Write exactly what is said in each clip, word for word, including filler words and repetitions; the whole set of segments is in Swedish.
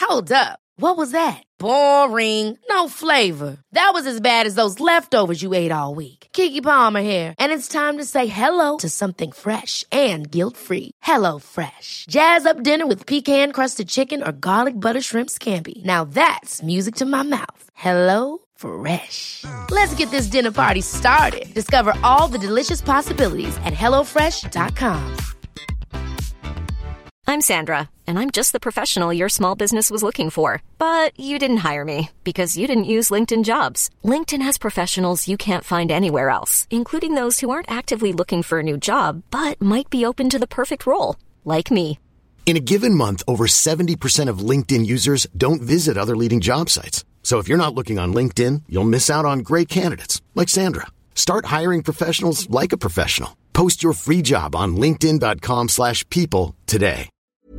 Hold up. What was that? Boring. No flavor. That was as bad as those leftovers you ate all week. Keke Palmer here, and it's time to say hello to something fresh and guilt-free. Hello Fresh. Jazz up dinner with pecan-crusted chicken or garlic butter shrimp scampi. Now that's music to my mouth. Hello Fresh. Let's get this dinner party started. Discover all the delicious possibilities at hello fresh dot com. I'm Sandra, and I'm just the professional your small business was looking for. But you didn't hire me because you didn't use LinkedIn Jobs. LinkedIn has professionals you can't find anywhere else, including those who aren't actively looking for a new job, but might be open to the perfect role, like me. In a given month, over seventy percent of LinkedIn users don't visit other leading job sites. So if you're not looking on LinkedIn, you'll miss out on great candidates like Sandra. Start hiring professionals like a professional. Post your free job on linkedin dot com slash people today.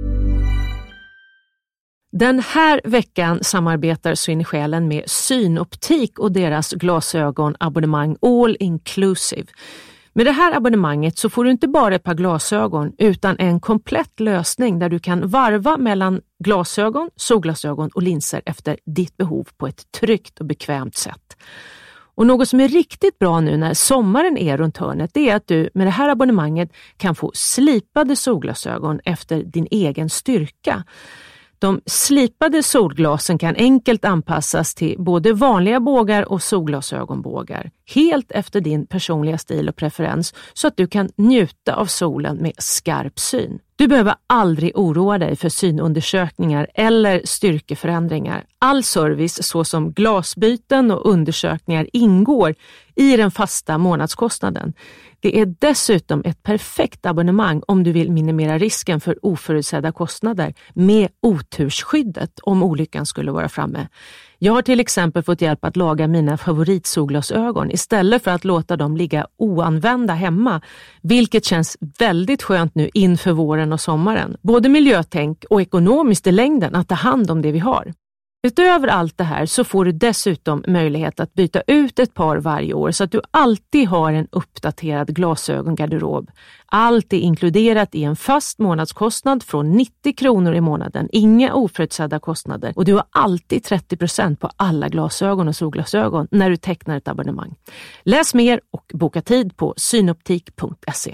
Den här veckan samarbetar Så in i själen med Synoptik och deras glasögonabonnemang All Inclusive. Med det här abonnemanget så får du inte bara ett par glasögon utan en komplett lösning där du kan varva mellan glasögon, solglasögon och linser efter ditt behov på ett tryggt och bekvämt sätt. Och något som är riktigt bra nu när sommaren är runt hörnet är att du med det här abonnemanget kan få slipade solglasögon efter din egen styrka. De slipade solglasen kan enkelt anpassas till både vanliga bågar och solglasögonbågar. Helt efter din personliga stil och preferens så att du kan njuta av solen med skarp syn. Du behöver aldrig oroa dig för synundersökningar eller styrkeförändringar. All service såsom glasbyten och undersökningar ingår i den fasta månadskostnaden. Det är dessutom ett perfekt abonnemang om du vill minimera risken för oförutsedda kostnader med otursskyddet om olyckan skulle vara framme. Jag har till exempel fått hjälp att laga mina favoritsolglasögon istället för att låta dem ligga oanvända hemma, vilket känns väldigt skönt nu inför våren och sommaren. Både miljötänk och ekonomiskt i längden att ta hand om det vi har. Utöver allt det här så får du dessutom möjlighet att byta ut ett par varje år så att du alltid har en uppdaterad glasögongarderob. Allt är inkluderat i en fast månadskostnad från nittio kronor i månaden. Inga oförutsedda kostnader. Och du har alltid trettio procent på alla glasögon och solglasögon när du tecknar ett abonnemang. Läs mer och boka tid på synoptik punkt se.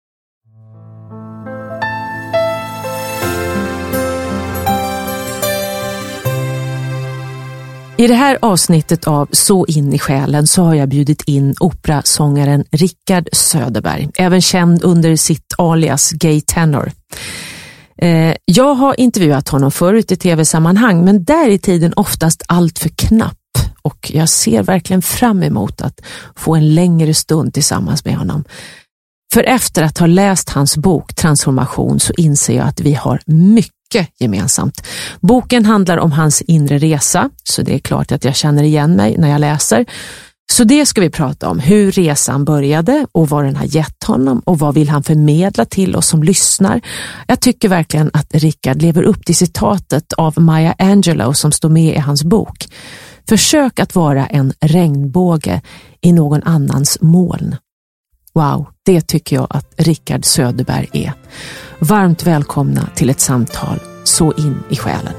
I det här avsnittet av Så in i själen så har jag bjudit in operasångaren Rickard Söderberg, även känd under sitt alias Gay Tenor. Eh, jag har intervjuat honom förut i tv-sammanhang, men där är tiden oftast allt för knapp och jag ser verkligen fram emot att få en längre stund tillsammans med honom. För efter att ha läst hans bok Transformation så inser jag att vi har mycket gemensamt. Boken handlar om hans inre resa, så det är klart att jag känner igen mig när jag läser. Så det ska vi prata om, hur resan började och vad den har gett honom och vad vill han förmedla till oss som lyssnar. Jag tycker verkligen att Rickard lever upp till citatet av Maya Angelou som står med i hans bok. Försök att vara en regnbåge i någon annans moln. Wow, det tycker jag att Rickard Söderberg är. Varmt välkomna till ett samtal Så in i själen.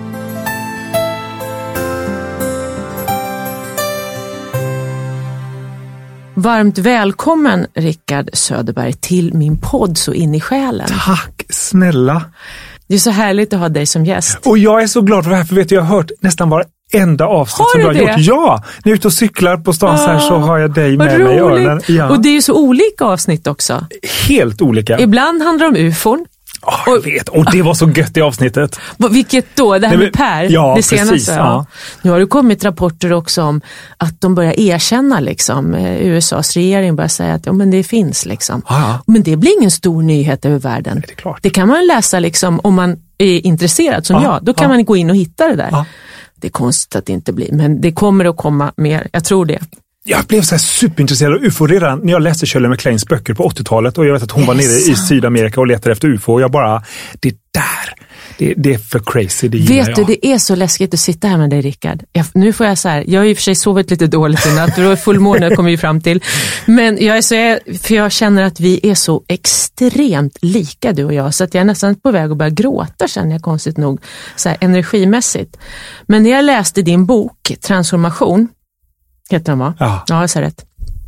Varmt välkommen Rickard Söderberg till min podd Så in i själen. Tack snälla. Det är så härligt att ha dig som gäst. Och jag är så glad för det här, för vet du, jag har hört nästan var enda avsnitt har som du du har det? gjort. Ja, när jag är ute och cyklar på stan ah, så här så har jag dig med mig i öronen. Ja. Och det är ju så olika avsnitt också. Helt olika. Ibland handlar det om U F O. Oh, jag vet, och det var så gött i avsnittet. Vilket då? Det här med Per? Ja, det senaste, precis. Ja. Nu har det kommit rapporter också om att de börjar erkänna liksom, U S A:s regering börjar säga att ja, men det finns liksom. Ja. Men det blir ingen stor nyhet över världen. Det är klart. Det kan man läsa liksom, om man är intresserad som ja. jag. Då kan ja. man gå in och hitta det där. Ja. Det är konstigt att det inte blir, men det kommer att komma mer. Jag tror det. Jag blev så här superintresserad av U F O redan när jag läste Shirley MacLaines böcker på åttiotalet och jag vet att hon yes. var nere i Sydamerika och letade efter U F O och jag bara, det där, Det, det är för crazy, det Vet du, det är så läskigt att sitta här med dig, Rickard. Jag, nu får jag så här, jag har i och för sig sovit lite dåligt i natt, då är fullmåne kommer vi fram till. Men jag är så, för jag känner att vi är så extremt lika, du och jag, så att jag är nästan på väg att börja gråta, känner jag konstigt nog, så här energimässigt. Men när jag läste din bok, Transformation, heter den va? Ja. Ja, jag sa rätt.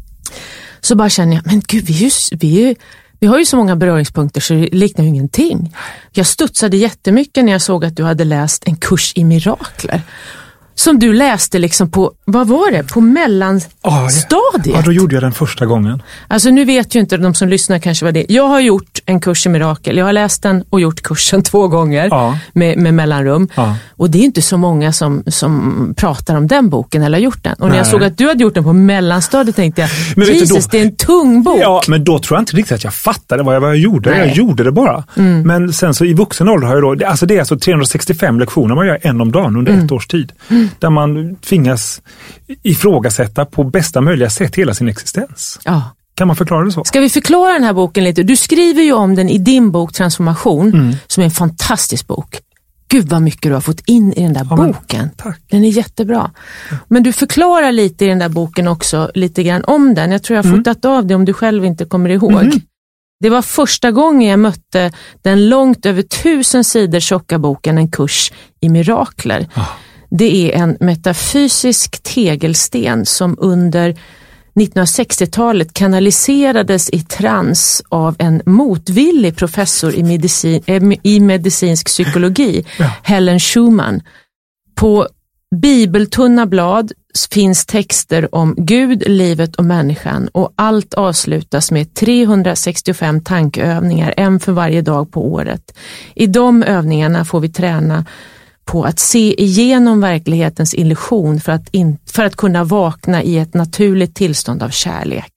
Så bara känner jag, men gud, vi är ju, vi är ju Vi har ju så många beröringspunkter så det liknar ju ingenting. Jag studsade jättemycket när jag såg att du hade läst en kurs i mirakler. Som du läste liksom på, vad var det? På mellanstadiet? Ja, då gjorde jag den första gången. Alltså nu vet ju inte de som lyssnar kanske vad det är. Jag har gjort en kurs i mirakel. Jag har läst den och gjort kursen två gånger ja. med, med mellanrum. Ja. Och det är inte så många som, som pratar om den boken eller har gjort den. Och när Nej. jag såg att du hade gjort den på mellanstadiet tänkte jag, men Jesus, då, det är en tung bok. Ja, men då tror jag inte riktigt att jag fattade vad jag, vad jag gjorde. Nej. Jag gjorde det bara. Mm. Men sen så i vuxen ålder har jag då, alltså det är alltså trehundrasextiofem lektioner man gör en om dagen under Mm. ett års tid. Mm. Där man tvingas ifrågasätta på bästa möjliga sätt hela sin existens. Ja. Kan man förklara det så? Ska vi förklara den här boken lite? Du skriver ju om den i din bok Transformation, mm. som är en fantastisk bok. Gud vad mycket du har fått in i den där ja, boken. Men, tack. Den är jättebra. Men du förklarar lite i den där boken också, lite grann om den. Jag tror jag har mm. fotat av det om du själv inte kommer ihåg. Mm. Det var första gången jag mötte den långt över tusen sidor tjocka boken En kurs i mirakler. Ah. Det är en metafysisk tegelsten som under nittonhundrasextiotalet kanaliserades i trans av en motvillig professor i, medicin, äh, i medicinsk psykologi, ja. Helen Schumann. På bibeltunna blad finns texter om Gud, livet och människan och allt avslutas med trehundrasextiofem tankeövningar, en för varje dag på året. I de övningarna får vi träna på att se igenom verklighetens illusion för att, in, för att kunna vakna i ett naturligt tillstånd av kärlek.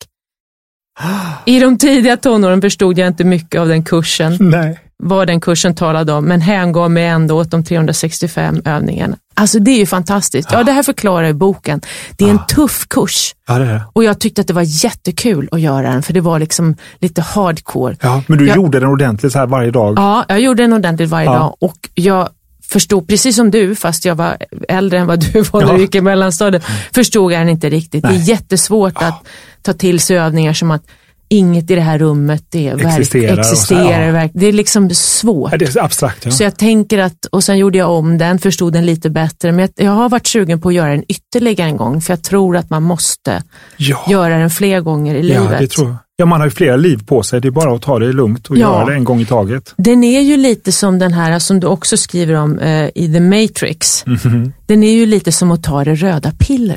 I de tidiga tonåren förstod jag inte mycket av den kursen. Nej. Vad den kursen talade om, men hängav mig ändå åt de trehundrasextiofem övningarna. Alltså det är ju fantastiskt. Ja, det här förklarar i boken. Det är en ja. tuff kurs. Ja, det är det. Och jag tyckte att det var jättekul att göra den, för det var liksom lite hardcore. Ja, men du jag, gjorde den ordentligt så här varje dag. Ja, jag gjorde den ordentligt varje ja. dag och jag förstod, precis som du, fast jag var äldre än vad du var när ja. du gick i mellanstadiet, förstod jag den inte riktigt. Nej. Det är jättesvårt ja. att ta till sig övningar som att inget i det här rummet det existerar. Verk, existerar ja. verk, det är liksom svårt. Ja, det är abstrakt. Ja. Så jag tänker att, och sen gjorde jag om den, förstod den lite bättre, men jag, jag har varit sugen på att göra den ytterligare en gång, för jag tror att man måste ja. göra den fler gånger i ja, livet. Det tror jag. Ja, man har ju flera liv på sig. Det är bara att ta det lugnt och ja. göra det en gång i taget. Den är ju lite som den här som du också skriver om eh, i The Matrix. Mm-hmm. Den är ju lite som att ta det röda pillret.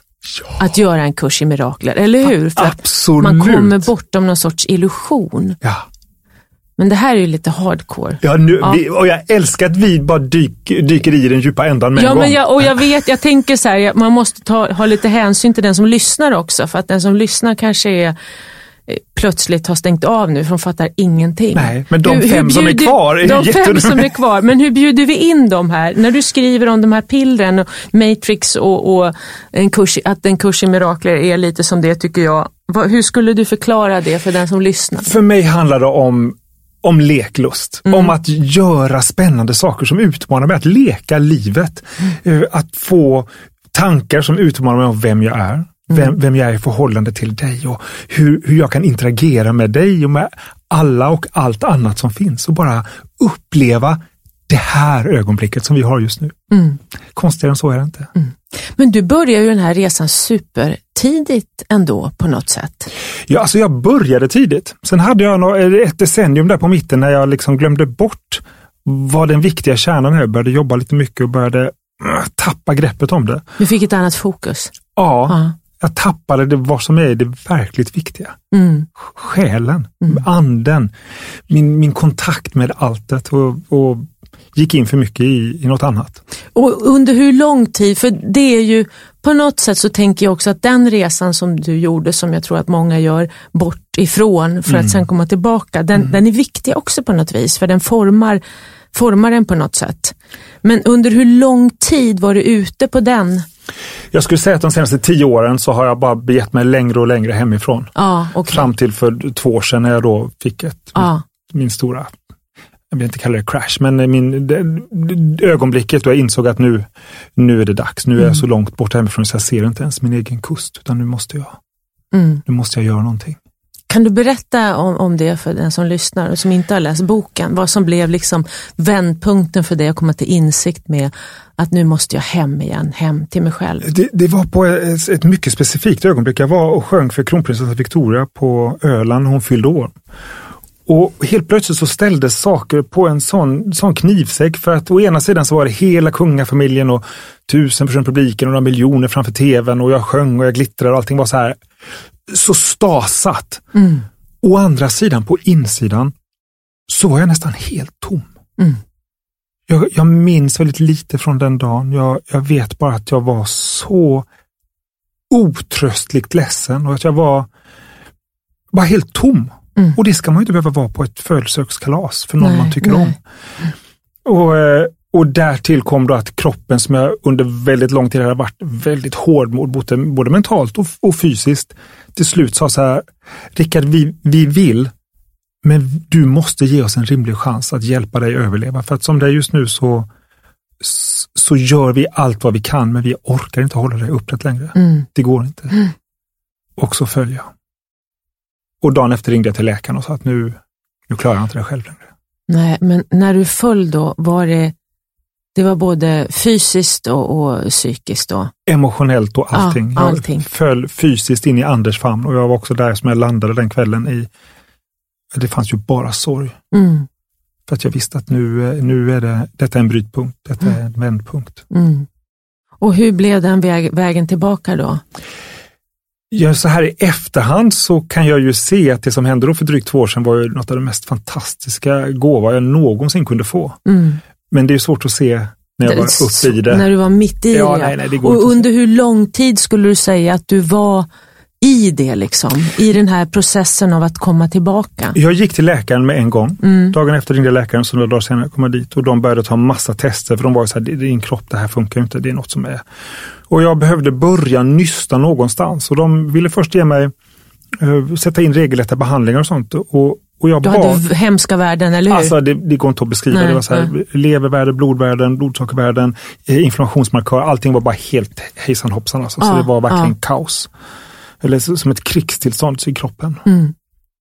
Ja. Att göra en kurs i mirakler, eller hur? För Absolut. Att man kommer bortom någon sorts illusion. Ja. Men det här är ju lite hardcore. Ja, nu, ja. Vi, och jag älskar att vi bara dyk, dyker i den djupa ändan med ja, en gång. Men jag, och jag vet, jag tänker så här, man måste ta, ha lite hänsyn till den som lyssnar också. För att den som lyssnar kanske är plötsligt har stängt av nu, för de fattar ingenting. Nej, men de hur, fem hur som är kvar är De jätteroligt. fem som är kvar, men hur bjuder vi in dem här? När du skriver om de här pillren och Matrix och, och en kurs, att en kurs i mirakler är lite som det, tycker jag. Hur skulle du förklara det för den som lyssnar? För mig handlar det om om leklust, mm. om att göra spännande saker som utmanar mig, att leka livet, mm. att få tankar som utmanar mig om vem jag är. Vem, vem jag är i förhållande till dig och hur, hur jag kan interagera med dig och med alla och allt annat som finns och bara uppleva det här ögonblicket som vi har just nu. Mm. Konstigare än så är det inte. Mm. Men du börjar ju den här resan supertidigt ändå på något sätt. Ja, alltså jag började tidigt. Sen hade jag ett decennium där på mitten när jag liksom glömde bort vad den viktiga kärnan är. Jag började jobba lite mycket och började tappa greppet om det. Du fick ett annat fokus. Ja. ja. Jag tappade det vad som är det verkligt viktiga. Mm. Själen, mm. anden, min, min kontakt med alltet och, och gick in för mycket i, i något annat. Och under hur lång tid? För det är ju, på något sätt så tänker jag också att den resan som du gjorde, som jag tror att många gör bort ifrån för mm. att sen komma tillbaka, den, mm. den är viktig också på något vis, för den formar, formar den på något sätt. Men under hur lång tid var du ute på den? Jag skulle säga att de senaste tio åren så har jag bara begett mig längre och längre hemifrån. Ah, okay. Fram till för två år sedan när jag då fick ett, ah. min stora jag vill inte kalla det crash, men min, det, det, ögonblicket då jag insåg att nu, nu är det dags. Nu är jag mm. så långt bort hemifrån så jag ser inte ens min egen kust, utan nu måste jag, mm. nu måste jag göra någonting. Kan du berätta om, om det för den som lyssnar och som inte har läst boken? Vad som blev liksom vändpunkten för dig att komma till insikt med att nu måste jag hem igen, hem till mig själv? Det, det var på ett, ett mycket specifikt ögonblick. Jag var och sjöng för kronprinsessan Victoria på Öland när hon fyllde år. Och helt plötsligt så ställdes saker på en sån, sån knivsäck, för att å ena sidan så var det hela kungafamiljen och tusen personer i publiken och några miljoner framför tvn och jag sjöng och jag glittrade och allting var så här så stasat. Mm. Å andra sidan, på insidan, så var jag nästan helt tom. Mm. Jag, jag minns väldigt lite från den dagen. Jag, jag vet bara att jag var så otröstligt ledsen och att jag var bara helt tom. Mm. Och det ska man ju inte behöva vara på ett födelsedagskalas för någon nej, man tycker nej. om. Och, och därtill kom då att kroppen som jag under väldigt lång tid hade varit väldigt hård mot, både, både mentalt och, och fysiskt, till slut sa så här: Rickard, vi, vi vill, men du måste ge oss en rimlig chans att hjälpa dig överleva. För att som det är just nu så, så gör vi allt vad vi kan, men vi orkar inte hålla dig upprätt längre. Mm. Det går inte. Mm. Och så följer jag. Och dagen efter ringde jag till läkaren och sa att nu, nu klarar jag inte det själv längre. Nej, men när du föll då, var det, det var både fysiskt och, och psykiskt då? Emotionellt och allting. Ja, allting. Jag föll fysiskt in i Anders famn och jag var också där som jag landade den kvällen i. Det fanns ju bara sorg. Mm. För att jag visste att nu, nu är det, detta är en brytpunkt, detta mm. är en vändpunkt. Mm. Och hur blev den väg, vägen tillbaka då? Ja, så här i efterhand så kan jag ju se att det som hände då för drygt två år sedan var ju något av det mest fantastiska gåva jag någonsin kunde få. Mm. Men det är svårt att se när jag var uppe i det. När du var mitt i ja, det. Nej, nej, det går och inte under hur lång tid skulle du säga att du var i det liksom? I den här processen av att komma tillbaka? Jag gick till läkaren med en gång. Mm. Dagen efter ringde läkaren, så några dagar senare kom jag dit. Och de började ta massa tester, för de var ju så här: din kropp, det här funkar inte, det är något som är. Och jag behövde börja nysta någonstans. Och de ville först ge mig, uh, sätta in regelrätta behandlingar och sånt. Och, och jag du bad, hade hemska värden, eller hur? Alltså det, det går inte att beskriva. Nej, det var så här, levervärden, blodvärden, blodsockervärden, eh, inflammationsmarkör. Allting var bara helt hejsan hoppsan. Alltså. Ja, så det var verkligen ja. kaos. Eller som ett krigstillstånd i kroppen. Mm.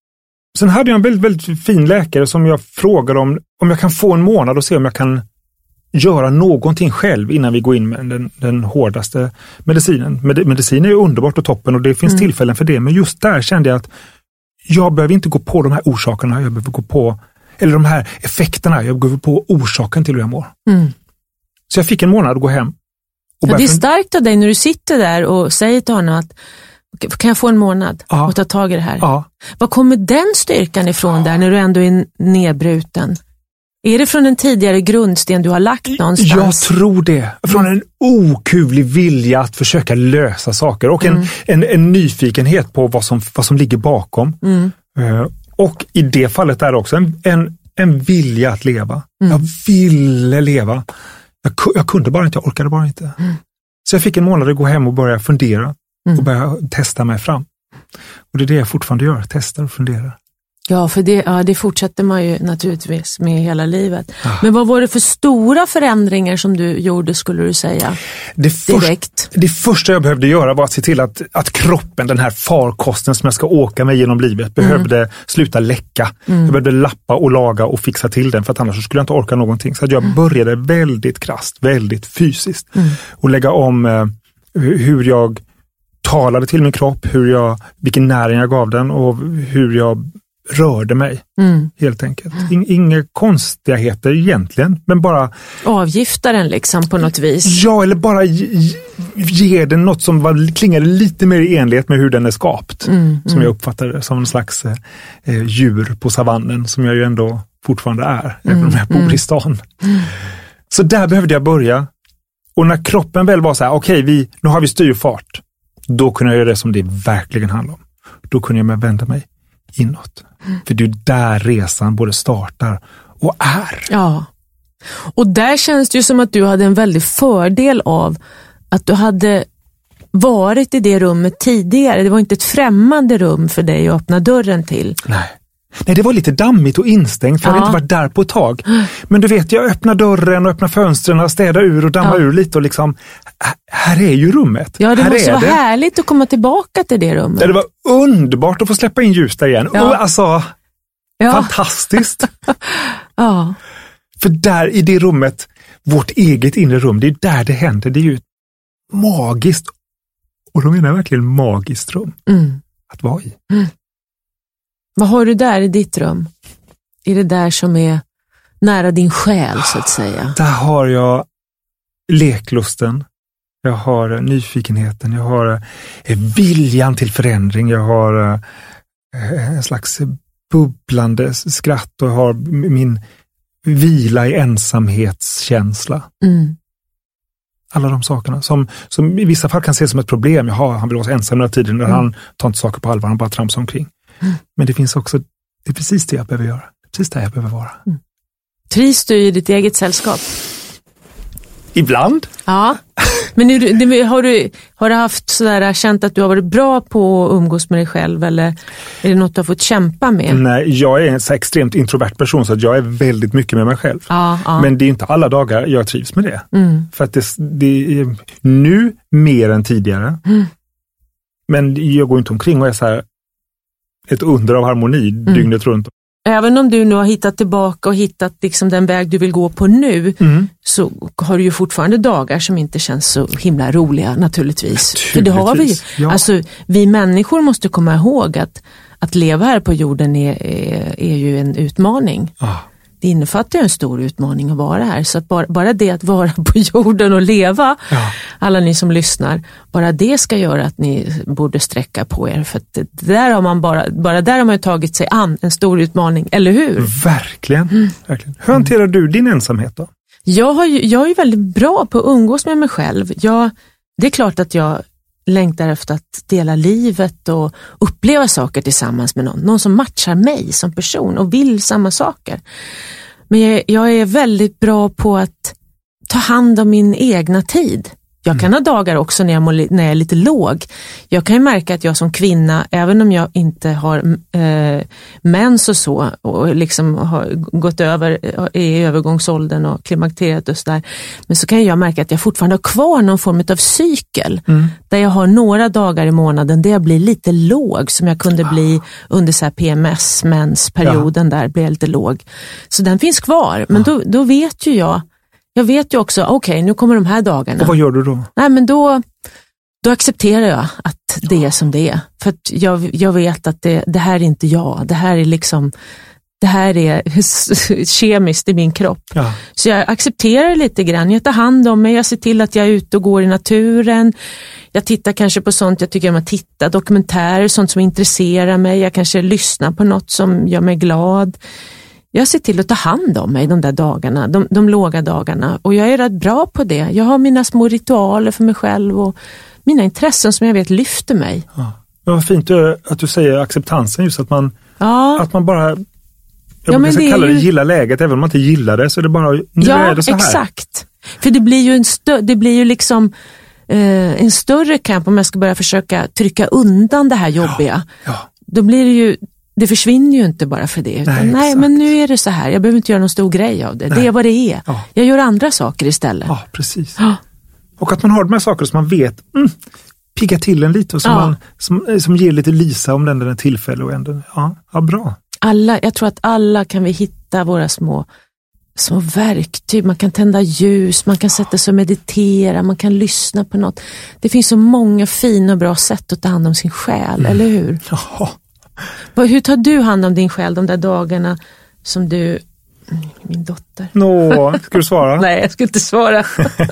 Sen hade jag en väldigt, väldigt fin läkare som jag frågade om, om jag kan få en månad och se om jag kan göra någonting själv innan vi går in med den, den hårdaste medicinen. Med, medicin är ju underbart och toppen och det finns mm. tillfällen för det. Men just där kände jag att jag behöver inte gå på de här orsakerna. Jag behöver gå på, eller de här effekterna. Jag behöver gå på orsaken till hur jag mår. Mm. Så jag fick en månad att gå hem. Och ja, det är starkt av dig när du sitter där och säger till honom att kan jag få en månad ja. och ta tag i det här? Ja. Var kommer den styrkan ifrån ja. där när du ändå är nedbruten? Är det från en tidigare grundsten du har lagt någonstans? Jag tror det. Från en okuvlig vilja att försöka lösa saker. Och en, mm. en, en nyfikenhet på vad som, vad som ligger bakom. Mm. Uh, och i det fallet är det också en, en, en vilja att leva. Mm. Jag ville leva. Jag, jag kunde bara inte, jag orkade bara inte. Mm. Så jag fick en månad att gå hem och börja fundera. Mm. Och börja testa mig fram. Och det är det jag fortfarande gör. Testar och funderar. Ja, för det, ja, det fortsätter man ju naturligtvis med hela livet. Ah. Men vad var det för stora förändringar som du gjorde, skulle du säga? Det, först, det första jag behövde göra var att se till att, att kroppen, den här farkosten som jag ska åka med genom livet, behövde mm. sluta läcka. Mm. Jag behövde lappa och laga och fixa till den, för att annars skulle jag inte orka någonting. Så att jag började väldigt krasst, väldigt fysiskt. Mm. Och lägga om eh, hur jag talade till min kropp, hur jag, vilken näring jag gav den och hur jag rörde mig, mm. helt enkelt. In, inga konstigheter egentligen, men bara avgifta den liksom på något vis. Ja, eller bara ge, ge den något som var, klingade lite mer i enlighet med hur den är skapt. Mm, som mm. jag uppfattade det, som en slags eh, djur på savannen, som jag ju ändå fortfarande är, mm, även om jag bor mm. i stan. Mm. Så där behövde jag börja. Och när kroppen väl var så här, okej, okay, vi, nu har vi styrfart. Då kunde jag göra det som det verkligen handlar om. Då kunde jag vända mig inåt. Mm. För det är där resan både startar och är. Ja. Och där känns det ju som att du hade en väldig fördel av att du hade varit i det rummet tidigare. Det var inte ett främmande rum för dig att öppna dörren till. Nej. Nej, det var lite dammigt och instängt för ja. jag hade inte varit där på ett tag. Men du vet, jag öppnar dörren och öppnar fönstren och städar ur och dammar ja. ur lite och liksom, här är ju rummet. Ja, det här måste vara det. härligt att komma tillbaka till det rummet. Ja, det var underbart att få släppa in ljus där igen. Ja. Och alltså, ja. fantastiskt. ja. För där i det rummet, vårt eget inre rum, det är där det händer. Det är ju ett magiskt, och då menar jag verkligen magiskt rum mm. att vara i. Mm. Vad har du där i ditt rum? Är det där som är nära din själ så att säga? Där har jag leklusten. Jag har nyfikenheten. Jag har viljan till förändring. Jag har en slags bubblande skratt och jag har min vila i ensamhetskänsla. Mm. Alla de sakerna som, som i vissa fall kan ses som ett problem. Jaha, han vill vara ensam några tider när mm. han tar inte saker på allvar, han bara tramsar omkring. Mm. Men det finns också, det är precis det jag behöver göra. Precis där jag behöver vara. Mm. Trivs du i ditt eget sällskap? Ibland. Ja. Men nu, har, du, har du haft sådär, känt att du har varit bra på att umgås med dig själv eller är det något du har fått kämpa med? Nej, jag är en så extremt introvert person så att jag är väldigt mycket med mig själv. Ja, ja. Men det är inte alla dagar jag trivs med det. Mm. För att det, det är nu mer än tidigare. Mm. Men jag går inte omkring och är så här ett under av harmoni mm. dygnet runt. Även om du nu har hittat tillbaka och hittat liksom den väg du vill gå på nu mm. så har du ju fortfarande dagar som inte känns så himla roliga naturligtvis. naturligtvis. För det har vi. Ja. Alltså, vi människor måste komma ihåg att, att leva här på jorden är, är, är ju en utmaning. Ah. Det innefattar ju en stor utmaning att vara här. Så att bara, bara det att vara på jorden och leva, ja. alla ni som lyssnar, bara det ska göra att ni borde sträcka på er. För att där har man bara, bara där har man ju tagit sig an en stor utmaning, eller hur? Verkligen. Mm. Verkligen. Hur hanterar du din ensamhet då? Jag, har ju, jag är ju väldigt bra på att umgås med mig själv. Jag, det är klart att jag längtar efter att dela livet och uppleva saker tillsammans med någon. Någon som matchar mig som person och vill samma saker. Men jag, jag är väldigt bra på att ta hand om min egna tid. Jag kan ha dagar också när jag, må, när jag är lite låg. Jag kan ju märka att jag som kvinna, även om jag inte har eh, mens och så och liksom har gått över i övergångsåldern och klimakteriet och sådär, men så kan jag märka att jag fortfarande har kvar någon form av cykel mm. där jag har några dagar i månaden där jag blir lite låg som jag kunde bli under så här P M S-mensperioden ja. Där blir jag lite låg. Så den finns kvar, men ja. då, då vet ju jag Jag vet ju också, okej, okay, nu kommer de här dagarna. Och vad gör du då? Nej, men då, då accepterar jag att det är som det är. För att jag, jag vet att det, det här är inte jag. Det här är liksom, det här är kemiskt i min kropp. Ja. Så jag accepterar lite grann. Jag tar hand om mig, jag ser till att jag är ute och går i naturen. Jag tittar kanske på sånt jag tycker om att titta, dokumentärer, sånt som intresserar mig. Jag kanske lyssnar på något som gör mig glad. Jag ser till att ta hand om mig de där dagarna, de, de låga dagarna. Och jag är rätt bra på det. Jag har mina små ritualer för mig själv och mina intressen som jag vet lyfter mig. Ja. Det var fint att du säger acceptansen, just att man, ja. att man bara, jag ja, men ska det kalla det ju... gilla läget, även om man inte gillar det så är det bara, nu ja, är det så här. Exakt. För det blir ju en stö- det blir ju liksom eh, en större kamp om jag ska börja försöka trycka undan det här jobbiga. Ja. Ja. Då blir det ju Det försvinner ju inte bara för det. Utan, nej, nej, men nu är det så här. Jag behöver inte göra någon stor grej av det. Nej. Det är vad det är. Ja. Jag gör andra saker istället. Ja, precis. Ja. Och att man har de här saker som man vet mm, pigga till en lite och som, ja. man, som, som ger lite lisa om den där tillfälle och ändå. Ja, ja, bra. Alla, jag tror att alla kan vi hitta våra små, små verktyg. Man kan tända ljus, man kan sätta sig och meditera, man kan lyssna på något. Det finns så många fina och bra sätt att ta hand om sin själ, mm. eller hur? Ja. Hur tar du hand om din själ de där dagarna som du... Min dotter. Nå, ska du svara? Nej, jag ska inte svara.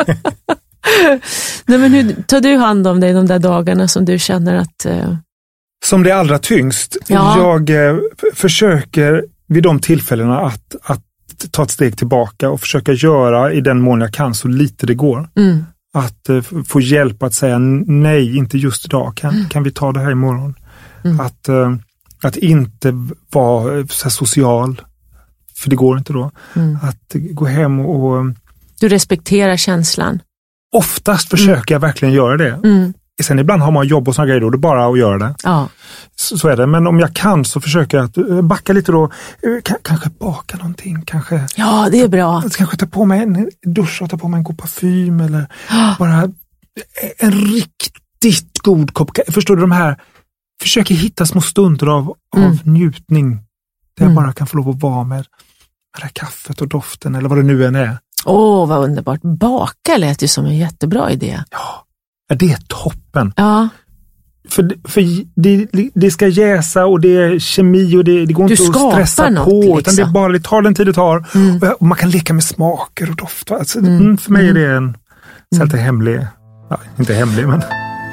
Nej, men hur tar du hand om dig de där dagarna som du känner att... Uh... Som det är allra tyngst. Ja. Jag eh, f- försöker vid de tillfällena att, att ta ett steg tillbaka och försöka göra i den mån jag kan så lite det går. Mm. Att eh, få hjälp att säga nej, inte just idag. Kan, mm. kan vi ta det här imorgon? Mm. Att... Eh, Att inte vara så här social, för det går inte då. Mm. Att gå hem och... Du respekterar känslan. Oftast försöker mm. jag verkligen göra det. Mm. Sen ibland har man jobb och såna grejer då, det är bara att göra det. Ja. Så, så är det, men om jag kan så försöker jag att backa lite då, K- kanske baka någonting, kanske. Ja, det är bra. Kanske ta på mig en dusch och ta på mig en god parfym eller bara en riktigt god kopp kaffe. Förstår du, de här, försöker hitta små stunder av, mm. av njutning där mm. jag bara kan få lov att vara med, med det här kaffet och doften eller vad det nu än är. Åh, oh, vad underbart. Baka lät ju som en jättebra idé. Ja, det är toppen. Ja. För, för det, det ska jäsa och det är kemi och det, det går du inte att stressa något, på. liksom. Utan det är bara, det tar den tid det tar. Mm. Och man kan leka med smaker och dofter. Alltså, mm. För mig är det en så mm. hemlig, ja, inte hemlig men...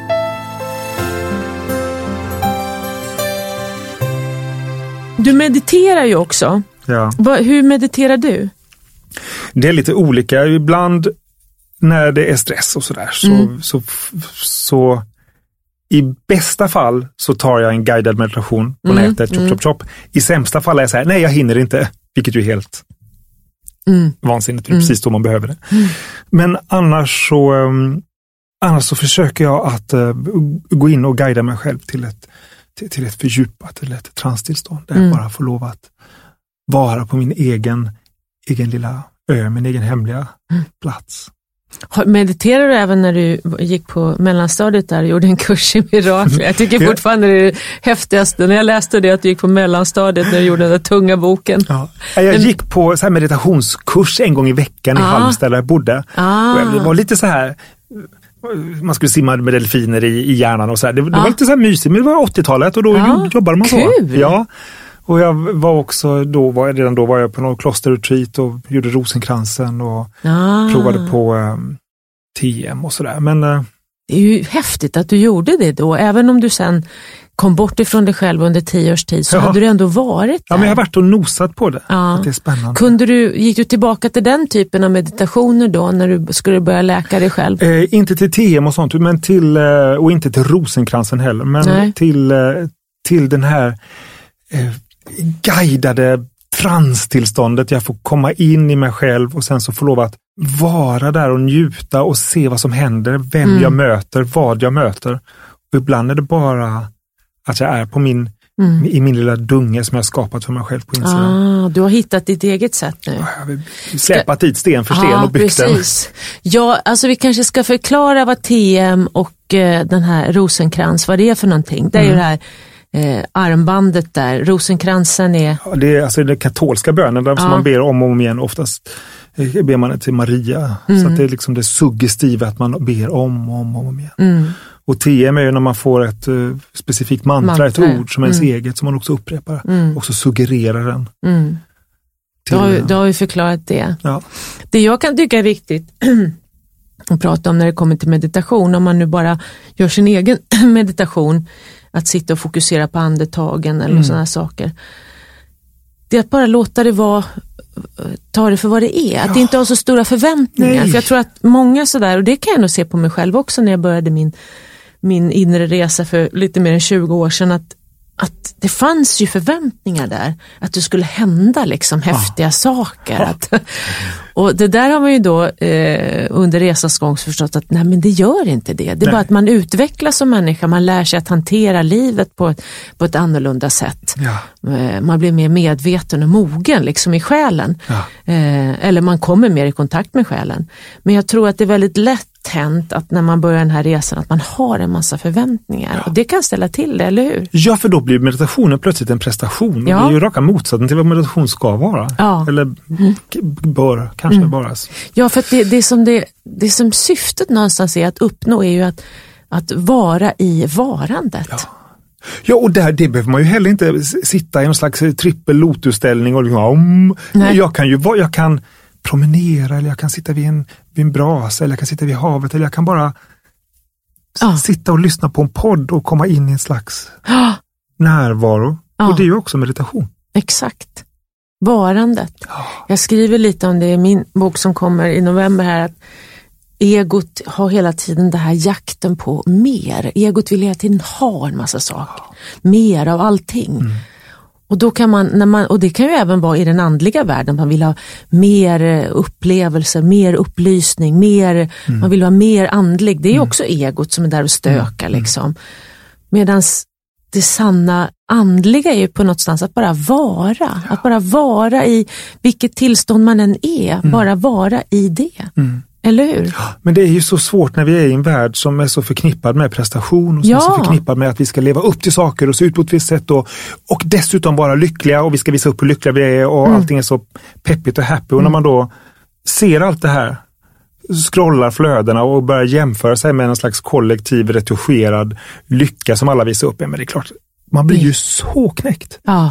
Du mediterar ju också. Ja. Va, hur mediterar du? Det är lite olika. Ibland när det är stress och sådär så, mm. så, så, så i bästa fall så tar jag en guidad meditation på mm. nätet. Chop, mm. chop, chop. I sämsta fall är jag så här, nej jag hinner inte. Vilket ju är helt mm. vansinnigt. Det är mm. precis då man behöver det. Mm. Men annars så, um, annars så försöker jag att uh, gå in och guida mig själv till ett, till, till ett fördjupat, till ett transtillstånd. Där mm. jag bara får lov att vara på min egen, egen lilla ö, min egen hemliga mm. plats. Mediterar du även när du gick på mellanstadiet där och gjorde en kurs i mirakel? Jag tycker fortfarande det är det häftigaste. När jag läste det att du gick på mellanstadiet när du gjorde den där tunga boken. Ja. Jag gick på så här meditationskurs en gång i veckan i ah. Halmstad där jag bodde. Ah. Och det var lite så här, man skulle simma med delfiner i, i hjärnan och så här. Det, det ah. var lite så här mysigt, men det var åttiotalet och då ah. jobbade man så. Kul! Ja. Och jag var också, då var jag, redan då var jag på någon klosterretreat och gjorde rosenkransen och ah. provade på um, T M och sådär. Men uh, det är ju häftigt att du gjorde det då, även om du sen kom bort ifrån dig själv under tio års tid så ja. hade du ändå varit där. Ja, men jag har varit och nosat på det. Ja. Att det är spännande. Kunde du, gick du tillbaka till den typen av meditationer då när du skulle börja läka dig själv? Eh, inte till T M och sånt, men till, eh, och inte till rosenkransen heller, men till, eh, till den här eh, guidade transtillståndet. Jag får komma in i mig själv och sen så får lov att vara där och njuta och se vad som händer, vem mm. jag möter, vad jag möter. Och ibland är det bara att jag är på min, mm. i min lilla dunge som jag har skapat för mig själv på insidan. Ah, du har hittat ditt eget sätt nu. Ja, jag har släpat dit sten för sten ah, och byggt den. Ja, alltså vi kanske ska förklara vad T M och eh, den här rosenkrans, vad det är för någonting. Det är mm. ju det här Eh, armbandet där, rosenkransen är... Ja, det är alltså den katolska bönen där ja. som man ber om och om igen. Oftast eh, ber man till Maria. Mm. Så att det är liksom det suggestiva att man ber om och om och om igen. Mm. Och T M är ju när man får ett uh, specifikt mantra, mantra, ett ord som ens mm. eget som man också upprepar. Mm. Och så suggererar den. Mm. Till, du, har, du har ju förklarat det. Ja. Det jag kan tycka är viktigt att prata om när det kommer till meditation, om man nu bara gör sin egen meditation, att sitta och fokusera på andetagen eller mm. sådana saker. Det är att bara låta det vara, ta det för vad det är. Att ja. inte ha så stora förväntningar. Nej. För jag tror att många sådär, och det kan jag nog se på mig själv också när jag började min, min inre resa för lite mer än tjugo år sedan, att, att det fanns ju förväntningar där. Att det skulle hända liksom häftiga ja. saker. Ja. Att, och det där har man ju då eh, under resans gång förstått att nej men det gör inte det. Det är nej. bara att man utvecklas som människa. Man lär sig att hantera livet på ett, på ett annorlunda sätt. Ja. Eh, man blir mer medveten och mogen liksom i själen. Ja. Eh, eller man kommer mer i kontakt med själen. Men jag tror att det är väldigt lätt hänt att när man börjar den här resan att man har en massa förväntningar. Ja. Och det kan ställa till det, eller hur? Ja, för då blir meditationen plötsligt en prestation. Ja. Det är ju raka motsatsen till vad meditation ska vara. Ja. Eller mm. bör kanske mm. vara. Ja, för att det, det, som det, det som syftet någonstans är att uppnå är ju att, att vara i varandet. Ja. Ja, och där, det behöver man ju heller inte sitta i någon slags trippel lotusställning och liksom, Nej. jag kan ju jag kan promenera, eller jag kan sitta vid en, vid en brasa, eller jag kan sitta vid havet, eller jag kan bara ah. sitta och lyssna på en podd och komma in i en slags ah. närvaro. Ah. Och det är ju också meditation. Exakt. Varandet. Ah. Jag skriver lite om det i min bok som kommer i november här, att egot har hela tiden det här jakten på mer. Egot vill hela tiden ha en massa saker. Ah. Mer av allting. Mm. Och då kan man, när man, och det kan ju även vara i den andliga världen, man vill ha mer upplevelser, mer upplysning, mer, mm. man vill vara mer andlig. Det är ju mm. också egot som är där och stökar mm. liksom. Medans det sanna andliga är ju på något stans att bara vara. Ja. Att bara vara i vilket tillstånd man än är. Mm. Bara vara i det. Mm. Eller hur? Men det är ju så svårt när vi är i en värld som är så förknippad med prestation och som ja. är så förknippad med att vi ska leva upp till saker och se ut på ett visst sätt och, och dessutom vara lyckliga och vi ska visa upp hur lyckliga vi är och mm. allting är så peppigt och happy. Och mm. när man då ser allt det här, scrollar flödena och börjar jämföra sig med en slags kollektiv retuscherad lycka som alla visar upp. Men det är klart, man blir ju så knäckt. Ja,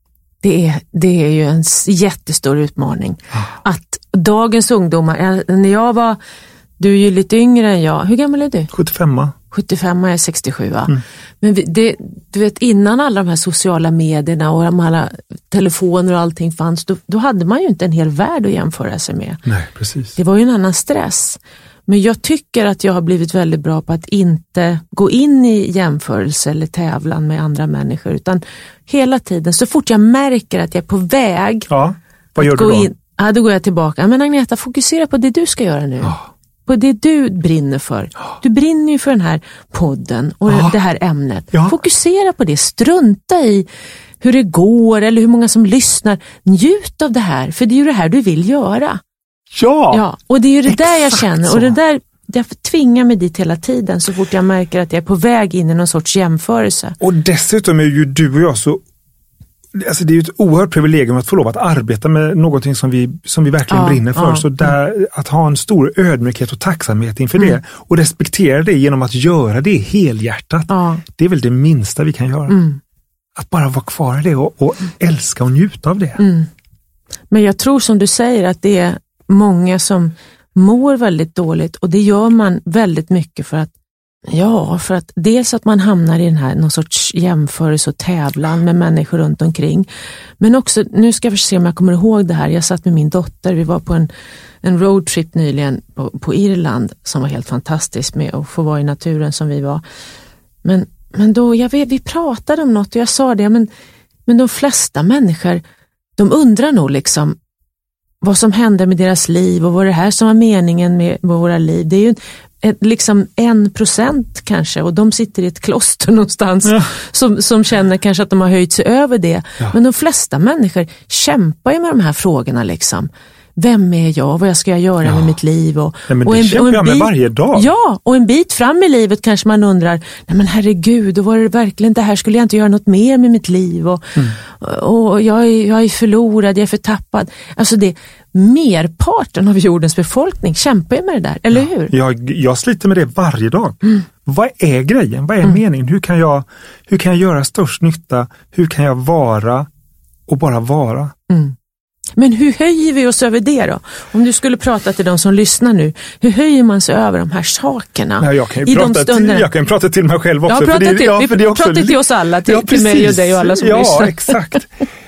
det är, det är ju en jättestor utmaning. Ja. Att dagens ungdomar, när jag var, du är ju lite yngre än jag. Hur gammal är du? sjuttiofem. sjuttiofem, jag är sextiosju. Mm. Men det, du vet, innan alla de här sociala medierna och de alla telefoner och allting fanns, då, då hade man ju inte en hel värld att jämföra sig med. Nej, precis. Det var ju en annan stress. Men jag tycker att jag har blivit väldigt bra på att inte gå in i jämförelse eller tävlan med andra människor, utan hela tiden, så fort jag märker att jag är på väg ja, vad gör att du gå då? in, ja, då går jag tillbaka. Men Agneta, fokusera på det du ska göra nu. Ja. På det du brinner för. Du brinner ju för den här podden och ja. det här ämnet. Ja. Fokusera på det. Strunta i hur det går eller hur många som lyssnar. Njut av det här, för det är ju det här du vill göra. Ja, ja, och det är ju det där jag känner. Så. Och det där, jag tvingar mig dit hela tiden så fort jag märker att jag är på väg in i någon sorts jämförelse. Och dessutom är ju du och jag så, alltså det är ju ett oerhört privilegium att få lov att arbeta med någonting som vi, som vi verkligen ja, brinner för. Ja, så där, att ha en stor ödmjukhet och tacksamhet inför mm. det och respektera det genom att göra det helhjärtat. Ja. Det är väl det minsta vi kan göra. Mm. Att bara vara kvar i det och, och älska och njuta av det. Mm. Men jag tror som du säger att det är många som mår väldigt dåligt, och det gör man väldigt mycket för att ja, för att dels att man hamnar i den här någon sorts jämförelse och tävlan med människor runt omkring. Men också, nu ska jag se om jag kommer ihåg det här, jag satt med min dotter, vi var på en, en roadtrip nyligen på, på Irland som var helt fantastiskt med att få vara i naturen som vi var. Men, men då, jag vet, vi pratade om något och jag sa det, men, men de flesta människor, de undrar nog liksom vad som händer med deras liv och vad det här som var meningen med, med våra liv. Det är ju ett, liksom en procent kanske, och de sitter i ett kloster någonstans ja. som, som känner kanske att de har höjt sig över det. Ja. Men de flesta människor kämpar ju med de här frågorna liksom. Vem är jag? Vad ska jag göra ja. med mitt liv? Och, ja, men och det en, kämpar och en jag med bit, varje dag. Ja, och en bit fram i livet kanske man undrar, nej men herregud, och var det verkligen det här, skulle jag inte göra något mer med mitt liv? Och, mm. och jag, är, jag är förlorad, jag är förtappad. Alltså det, merparten av jordens befolkning kämpar ju med det där, eller ja. hur? Jag, jag sliter med det varje dag. Mm. Vad är grejen? Vad är mm. meningen? Hur kan, jag, hur kan jag göra störst nytta? Hur kan jag vara och bara vara? Mm. Men hur höjer vi oss över det då? Om du skulle prata till de som lyssnar nu, hur höjer man sig över de här sakerna? Nej, jag kan ju prata till, jag kan prata till mig själv också. Ja, prata för det, till, ja, vi för det är också, pratar till oss alla, till, ja, till mig och dig och alla som ja, lyssnar. Ja, exakt.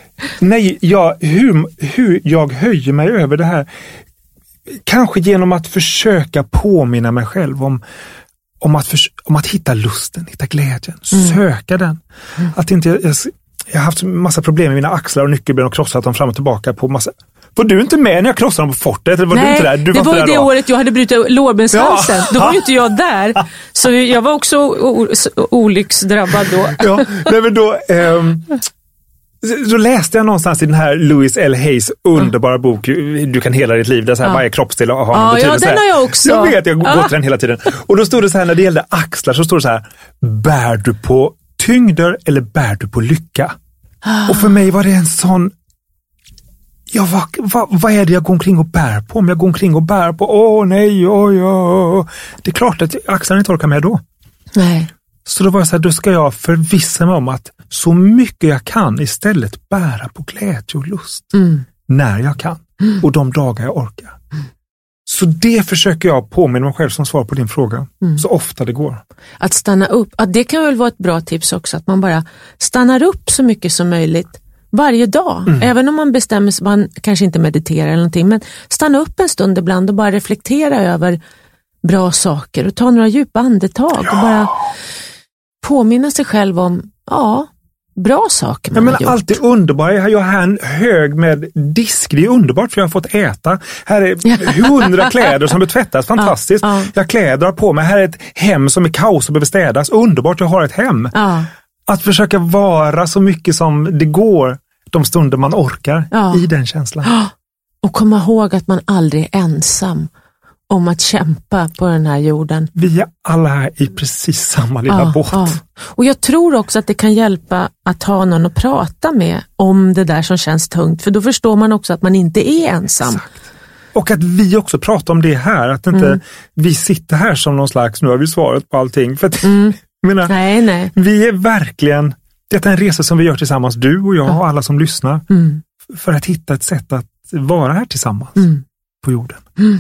Nej, ja, hur, hur jag höjer mig över det här, kanske genom att försöka påminna mig själv om, om, att, för, om att hitta lusten, hitta glädjen, mm. söka den. Mm. Att inte... Jag, Jag har haft massa problem med mina axlar och nyckelben och krossat dem fram och tillbaka på massa... Var du inte med när jag krossade dem på fortet? Eller var Nej, du inte där? Du det var, var ju där det då. året jag hade brutit lårbenshalsen. Ja. Då var ju inte jag där. Så jag var också o- o- olycksdrabbad då. Ja, nej, men då... Um, då läste jag någonstans i den här Louise L. Hayes underbara mm. bok Du kan hela ditt liv, där så här ja. varje kroppsdel har ja, en betydelse. Ja, den har jag också. Jag vet, jag går ja. till den hela tiden. Och då stod det så här, när det gällde axlar så stod det så här: bär du på tyngder eller bär du på lycka? Och för mig var det en sån... Ja, vad, vad, vad är det jag går omkring och bär på? Om jag går omkring och bär på, åh nej, oj, oj. Det är klart att axlarna inte orkar med då. Nej. Så då var jag så här, då ska jag förvissa mig om att så mycket jag kan istället bära på glädje och lust. Mm. När jag kan. Mm. Och de dagar jag orkar. Mm. Så det försöker jag påminna mig själv som svar på din fråga. Mm. Så ofta det går. Att stanna upp, att det kan väl vara ett bra tips också. Att man bara stannar upp så mycket som möjligt varje dag. Mm. Även om man bestämmer sig, man kanske inte mediterar eller någonting. Men stanna upp en stund ibland och bara reflektera över bra saker. Och ta några djupa andetag. Ja. Och bara påminna sig själv om, ja, bra saker man ja, men har gjort. Allt är underbart. Jag har här en hög med disk. Det är underbart för jag har fått äta. Här är hundra kläder som behöver tvättas. Fantastiskt. Ja, ja. Jag har kläder på mig. Här är ett hem som är kaos och behöver städas. Underbart, jag har ett hem. Ja. Att försöka vara så mycket som det går de stunder man orkar ja. i den känslan. Och komma ihåg att man aldrig är ensam om att kämpa på den här jorden. Vi är alla här i precis samma lilla ja, båt. Ja. Och jag tror också att det kan hjälpa att ha någon att prata med om det där som känns tungt. För då förstår man också att man inte är ensam. Exakt. Och att vi också pratar om det här. Att inte mm. vi sitter här som någon slags, nu har vi svaret på allting. För att, mm. menar, nej, nej. Vi är verkligen, detta är en resa som vi gör tillsammans, du och jag ja. och alla som lyssnar. Mm. För att hitta ett sätt att vara här tillsammans mm. på jorden. Mm.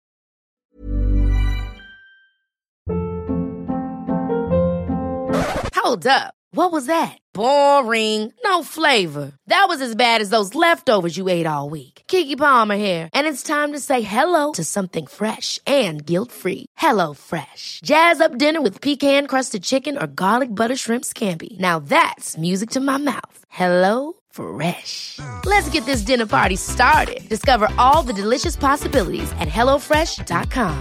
Hold up. What was that? Boring. No flavor. That was as bad as those leftovers you ate all week. Keke Palmer here, and it's time to say hello to something fresh and guilt-free. Hello Fresh. Jazz up dinner with pecan-crusted chicken or garlic butter shrimp scampi. Now that's music to my mouth. Hello Fresh. Let's get this dinner party started. Discover all the delicious possibilities at hello fresh dot com.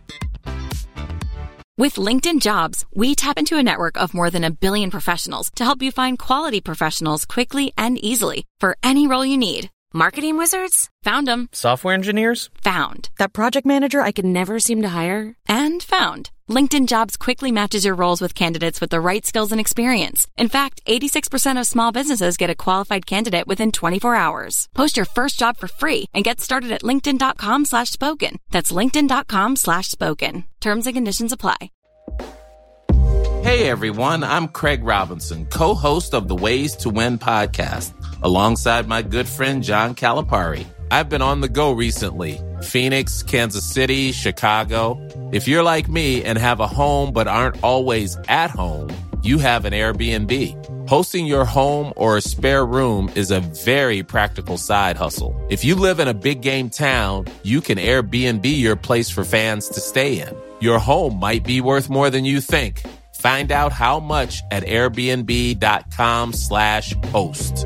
With LinkedIn Jobs, we tap into a network of more than a billion professionals to help you find quality professionals quickly and easily for any role you need. Marketing wizards? Found them. Software engineers? Found. That project manager I could never seem to hire? And found. LinkedIn Jobs quickly matches your roles with candidates with the right skills and experience. In fact, eighty-six percent of small businesses get a qualified candidate within twenty-four hours. Post your first job for free and get started at linkedin.com slash spoken. That's linkedin.com slash spoken. Terms and conditions apply. Hey everyone, I'm Craig Robinson, co-host of the Ways to Win podcast, alongside my good friend John Calipari. I've been on the go recently. Phoenix, Kansas City, Chicago. If you're like me and have a home but aren't always at home, you have an Airbnb. Hosting your home or a spare room is a very practical side hustle. If you live in a big game town, you can Airbnb your place for fans to stay in. Your home might be worth more than you think. Find out how much at airbnb.com slash host.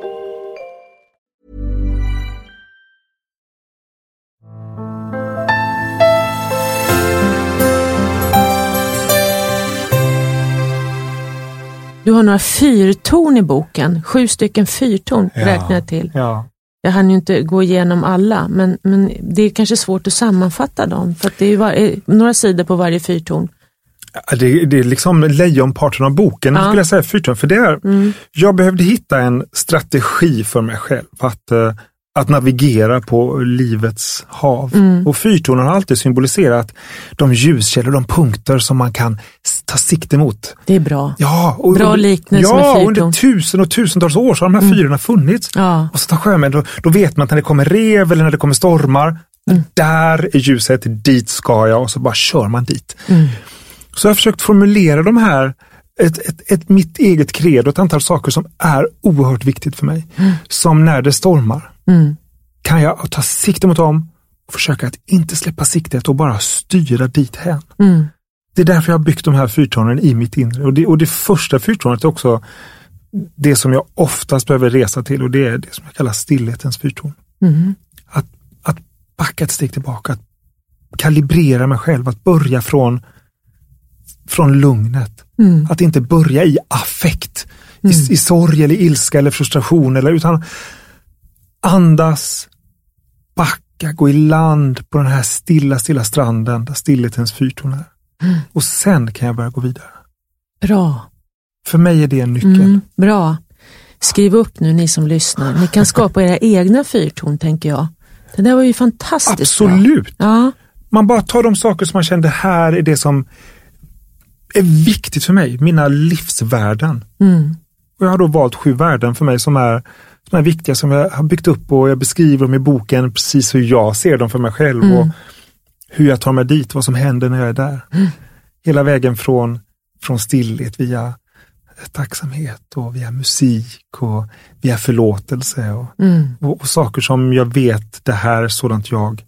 Du har några fyrton i boken. Sju stycken fyrton ja, räknar jag till. Ja. Jag hann ju inte gå igenom alla, men, men det är kanske svårt att sammanfatta dem. För att det är ju var, några sidor på varje fyrton. Ja, det, det är liksom lejonparten av boken, ja. skulle jag säga fyrton. För det är, mm. jag behövde hitta en strategi för mig själv. Att, uh, att navigera på livets hav. Mm. Och fyrtonen har alltid symboliserat de ljuskällor, de punkter som man kan ta sikte mot. Det är bra. Ja, och, bra liknelse ja, med fyrton. Ja, under tusen och tusentals år så har de här mm. fyrorna funnits. Ja. Och så tar sjömän, då, då vet man att när det kommer rev eller när det kommer stormar, mm. där är ljuset, dit ska jag, och så bara kör man dit. Mm. Så jag har försökt formulera de här, ett, ett, ett mitt eget credo, ett antal saker som är oerhört viktigt för mig. Mm. Som när det stormar. Mm. Kan jag ta sikte mot dem och försöka att inte släppa siktet och bara styra dit hän. Mm. Det är därför jag har byggt de här fyrtornen i mitt inre. Och det, och det första fyrtornet är också det som jag oftast behöver resa till, och det är det som jag kallar stillhetens fyrtorn. Mm. Att, att backa ett steg tillbaka, att kalibrera mig själv, att börja från från lugnet. Mm. Att inte börja i affekt, mm. i, i sorg eller ilska eller frustration, eller, utan andas, backa, gå i land på den här stilla, stilla stranden där stillhetens fyrtorn är. Mm. Och sen kan jag börja gå vidare. Bra. För mig är det en nyckel. Mm, bra. Skriv upp nu, ni som lyssnar. Ni kan skapa era egna fyrtorn, tänker jag. Det där var ju fantastiskt. Absolut. Bra. Ja. Man bara tar de saker som man kände, här är det som är viktigt för mig, mina livsvärden. Mm. Och jag har då valt sju värden för mig som är, som är viktiga, som jag har byggt upp, och jag beskriver dem i boken precis hur jag ser dem för mig själv. Mm. Och hur jag tar mig dit, vad som händer när jag är där. Mm. Hela vägen från, från stillhet via tacksamhet och via musik och via förlåtelse och, mm. och, och saker som jag vet, det här är sådant jag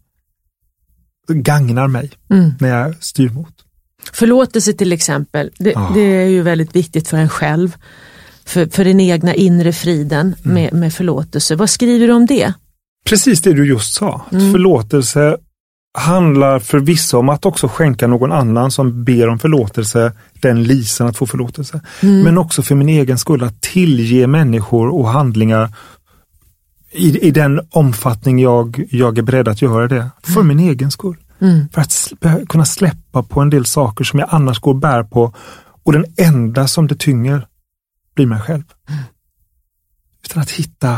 gagnar mig mm. när jag styr mot. Förlåtelse till exempel, det, ja. det är ju väldigt viktigt för en själv. för, för den egna inre friden mm. med, med förlåtelse. Vad skriver du om det? Precis det du just sa. Mm. Förlåtelse handlar förvisso om att också skänka någon annan som ber om förlåtelse den lisen att få förlåtelse. Mm. Men också för min egen skull att tillge människor och handlingar i, i den omfattning jag, jag är beredd att göra det. För mm. min egen skull. Mm. För att sl- kunna släppa på en del saker som jag annars går och bär på. Och den enda som det tynger blir mig själv. Mm. Utan att hitta,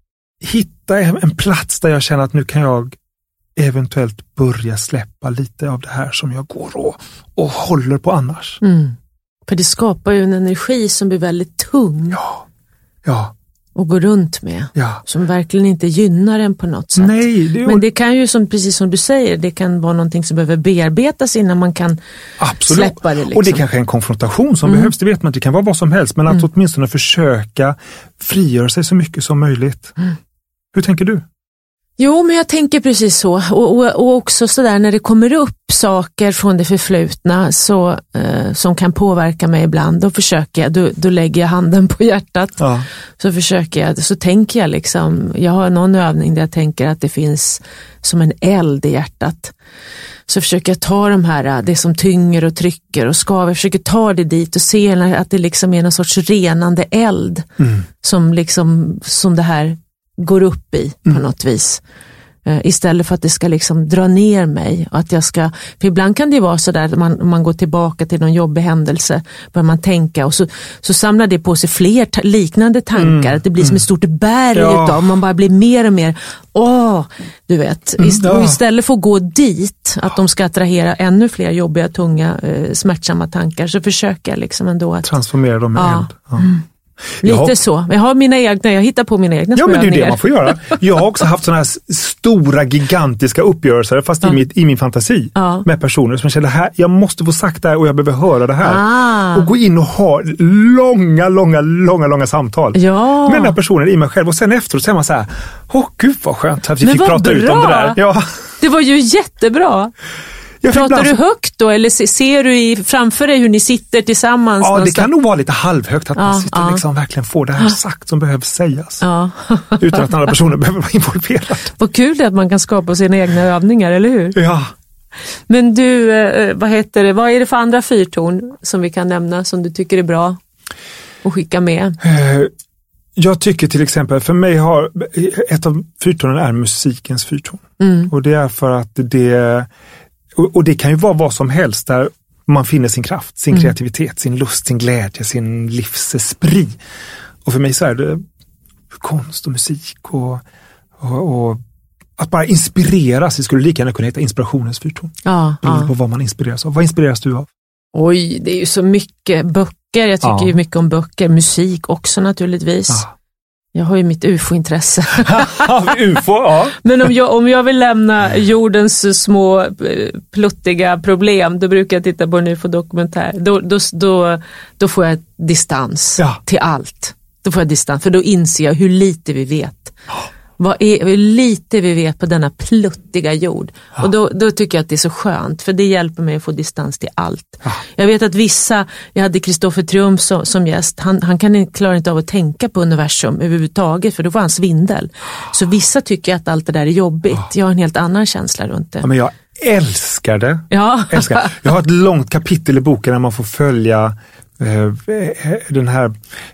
hitta en plats där jag känner att nu kan jag eventuellt börja släppa lite av det här som jag går och, och håller på annars. Mm. För det skapar ju en energi som blir väldigt tung. Ja, ja. Och gå runt med. Ja. Som verkligen inte gynnar en på något sätt. Nej, det är... Men det kan ju, som, precis som du säger, det kan vara någonting som behöver bearbetas innan man kan Absolut. Släppa det. Liksom. Och det kanske är en konfrontation som mm. behövs, det vet man. Det kan vara vad som helst, men att mm. åtminstone försöka frigöra sig så mycket som möjligt. Mm. Hur tänker du? Jo, men jag tänker precis så. Och, och, och också sådär när det kommer upp saker från det förflutna så, eh, som kan påverka mig ibland, då försöker jag, då, då lägger jag handen på hjärtat. Ja. Så försöker jag, så tänker jag liksom, jag har någon övning där jag tänker att det finns som en eld i hjärtat. Så försöker jag ta de här, det som tynger och trycker och skaver, jag försöker ta det dit och se att det liksom är någon sorts renande eld mm. som liksom, som det här går upp i på mm. något vis. Uh, istället för att det ska liksom dra ner mig. Och att jag ska, för ibland kan det vara så där att man, man går tillbaka till någon jobbig händelse, börjar man tänka och så, så samlar det på sig fler ta- liknande tankar. Mm. Att det blir mm. som ett stort berg ja. utav. Man bara blir mer och mer, åh, du vet. Mm. Ist- och istället för att gå dit, att de ska attrahera ännu fler jobbiga, tunga, uh, smärtsamma tankar, så försöker jag liksom ändå att transformera dem i ja. eld. Ja. Mm. Lite har... så. Jag har mina egna, jag hittar på mina egna Ja, men det är det man får göra. Jag har också haft sådana här stora, gigantiska uppgörelser, fast ja. i, mitt, i min fantasi, ja. med personer som känner, här, jag måste få sagt det här och jag behöver höra det här. Ah. Och gå in och ha långa, långa, långa, långa samtal ja. med den här personen i mig själv. Och sen efteråt säger man så här, åh gud vad skönt att vi men fick prata bra. ut om det där. Ja. Det var ju jättebra. Pratar ibland... du högt då eller ser du i, framför dig hur ni sitter tillsammans? Ja, någonstans? Det kan nog vara lite halvhögt att ja, man sitter ja. liksom verkligen får det här sagt som behöver sägas. Ja. Utan att andra personer behöver vara involverade. Vad kul att man kan skapa sina egna övningar, eller hur? Ja. Men du, vad heter det? Vad är det för andra fyrtorn som vi kan nämna som du tycker är bra att skicka med? Jag tycker till exempel, för mig har ett av fyrtornen är musikens fyrtorn. Mm. Och det är för att det Och det kan ju vara vad som helst där man finner sin kraft, sin mm. kreativitet, sin lust, sin glädje, sin livsesprit. Och för mig så är det konst och musik och, och, och att bara inspireras. Det skulle lika gärna kunna heta inspirationens fyrtorn. Ja, ja. ja. På vad man inspireras av. Vad inspireras du av? Oj, det är ju så mycket böcker. Jag tycker ja. ju mycket om böcker. Musik också naturligtvis. Ja. Jag har ju mitt U F O-intresse. U F O, ja. Men om jag, om jag vill lämna jordens små pluttiga problem, då brukar jag titta på en U F O-dokumentär. Då, då, då, då får jag distans ja. till allt. Då får jag distans, för då inser jag hur lite vi vet. Vad är, hur lite vi vet på denna pluttiga jord. Ja. Och då, då tycker jag att det är så skönt, för det hjälper mig att få distans till allt. Ja. Jag vet att vissa, jag hade Kristoffer Triumf som, som gäst, han, han kan inte, klara inte av att tänka på universum överhuvudtaget, för då får han svindel. Så vissa tycker att allt det där är jobbigt. Ja. Jag har en helt annan känsla runt det. Ja, men jag älskar det. Ja. Älskar. Jag har ett långt kapitel i boken där man får följa eh, den här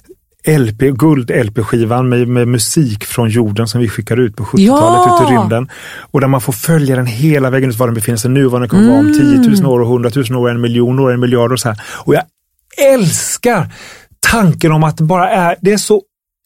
L P, guld-L P-skivan med, med musik från jorden som vi skickar ut på sjuttiotalet ja! ut i rymden. Och där man får följa den hela vägen ut var den befinner sig nu, vad den kommer mm. vara om tiotusen år och hundratusen år, en miljon år, en miljard och så här. Och jag älskar tanken om att det bara är, det är så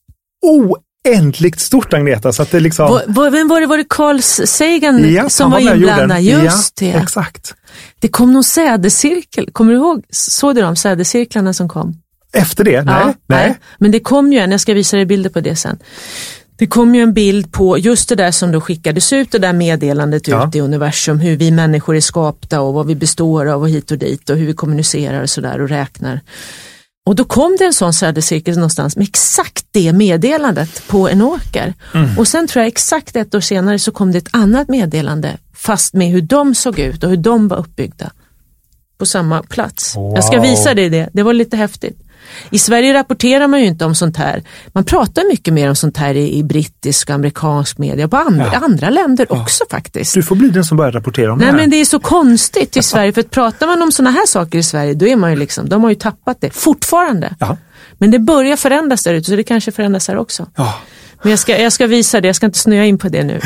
oändligt stort, Agneta, så att det liksom... Var, var, vem var det, var det Carl Sagan ja, som var, var inblandad? Just ja, det. Exakt. Det kom någon sädecirkel, kommer du ihåg? Såg du de sädecirklarna som kom? Efter det? Nej, ja, nej. nej. Men det kom ju en, jag ska visa dig bilder på det sen. Det kom ju en bild på just det där som då skickades ut, det där meddelandet ja. ut i universum, hur vi människor är skapta och vad vi består av och hit och dit och hur vi kommunicerar och sådär och räknar. Och då kom det en sån sädecirkel någonstans med exakt det meddelandet på en åker. Mm. Och sen tror jag exakt ett år senare så kom det ett annat meddelande, fast med hur de såg ut och hur de var uppbyggda på samma plats. Wow. Jag ska visa dig det, det var lite häftigt. I Sverige rapporterar man ju inte om sånt här. Man pratar mycket mer om sånt här i, i brittisk och amerikansk media. På andra, ja. andra länder ja. också faktiskt. Du får bli den som börjar rapportera om Nej, det här. Men det är så konstigt i Sverige. För att pratar man om såna här saker i Sverige, då är man ju liksom, de har ju tappat det. Fortfarande. Ja. Men det börjar förändras där ute, så det kanske förändras här också. Ja. Men jag ska, jag ska visa det, jag ska inte snöa in på det nu.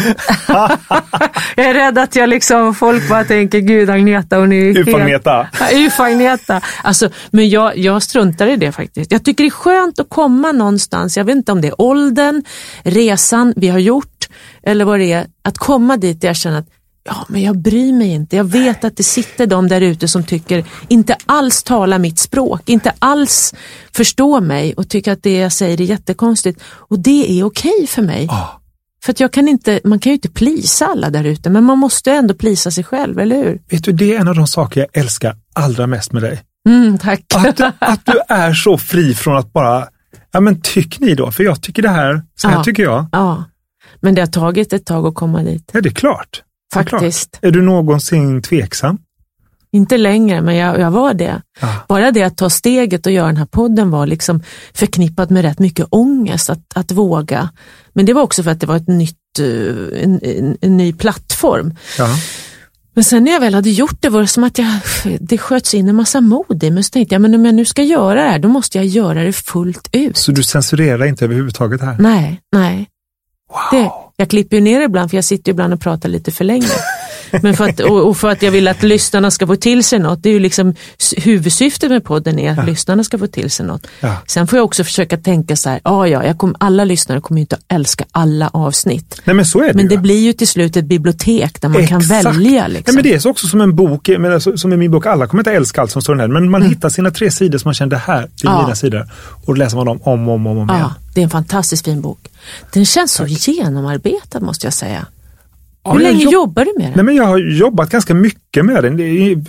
Jag är rädd att jag liksom, folk bara tänker, gud Agneta, hon är Uffa Agneta. Ja, Uffa Agneta. Alltså, men jag, jag struntar i det faktiskt. Jag tycker det är skönt att komma någonstans, jag vet inte om det är åldern, resan vi har gjort, eller vad det är, att komma dit och jag känner att ja, men jag bryr mig inte. Jag vet att det sitter de där ute som tycker inte alls talar mitt språk, inte alls förstår mig och tycker att det jag säger är jättekonstigt. Och det är okej för mig. Oh. För att jag kan inte, man kan ju inte plisa alla där ute, men man måste ändå plisa sig själv, eller hur? Vet du, det är en av de saker jag älskar allra mest med dig. Mm, tack. Att du, att du är så fri från att bara, ja men tyck ni då, för jag tycker det här, så här ja. tycker jag. Ja, men det har tagit ett tag att komma dit. Ja, det är klart. Faktiskt. Är du någonsin tveksam? Inte längre, men jag, jag var det. Ja. Bara det att ta steget och göra den här podden var liksom förknippat med rätt mycket ångest att, att våga. Men det var också för att det var ett nytt, en, en, en ny plattform. Ja. Men sen när jag väl hade gjort det var det som att jag, det sköts in en massa mod i. Men så tänkte jag, men om jag nu ska göra det här, då måste jag göra det fullt ut. Så du censurerar inte överhuvudtaget här? Nej, nej. Wow. Det, jag klipper ju ner ibland, för jag sitter ju ibland och pratar lite för länge. Men för att, och, och för att jag vill att lyssnarna ska få till sig något. Det är ju liksom huvudsyftet med podden är att ja. lyssnarna ska få till sig något. Ja. Sen får jag också försöka tänka så här, ah, ja, jag kommer, alla lyssnare kommer ju inte att älska alla avsnitt. Nej, men så är det Men ju. det blir ju till slut ett bibliotek där man Exakt. kan välja. Liksom. Nej, men det är också som en bok, men som i min bok, alla kommer inte älska allt som står där. Men man mm. hittar sina tre sidor som man känner, det här, det är ja. mina sidor. Och läser man dem om och om, om, om ja, igen. Det är en fantastiskt fin bok. Den känns så Tack. genomarbetad, måste jag säga. Ja, Hur länge jobb- jobbar du med den? Nej, men jag har jobbat ganska mycket med den.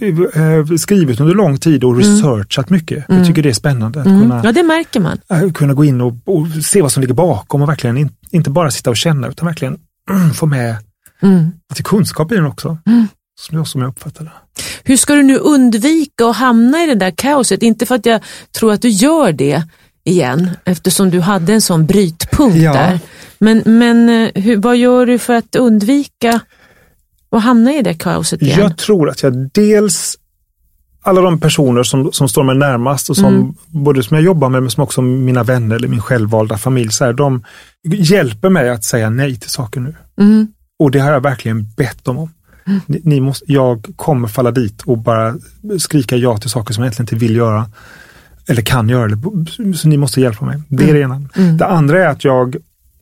Skrivit under lång tid och researchat mm. mycket. Jag tycker det är spännande att mm. kunna, ja, det märker man. kunna gå in och, och se vad som ligger bakom och verkligen in, inte bara sitta och känna utan verkligen mm, få med mm. lite kunskap i den också. Mm. Som, jag, som jag uppfattar det. Hur ska du nu undvika att hamna i det där kaoset? Inte för att jag tror att du gör det igen, eftersom du hade en sån brytpunkt ja. där. Men, men hur, vad gör du för att undvika att hamna i det kaoset igen? Jag tror att jag dels alla de personer som, som står mig närmast och som mm. både som jag jobbar med men som också mina vänner eller min självvalda familj så här, de hjälper mig att säga nej till saker nu. Mm. Och det har jag verkligen bett dem om. Mm. Ni, ni måste, jag kommer falla dit och bara skrika ja till saker som jag egentligen inte vill göra eller kan göra det. Så ni måste hjälpa mig. Det är mm. det ena. Mm. Det andra är att jag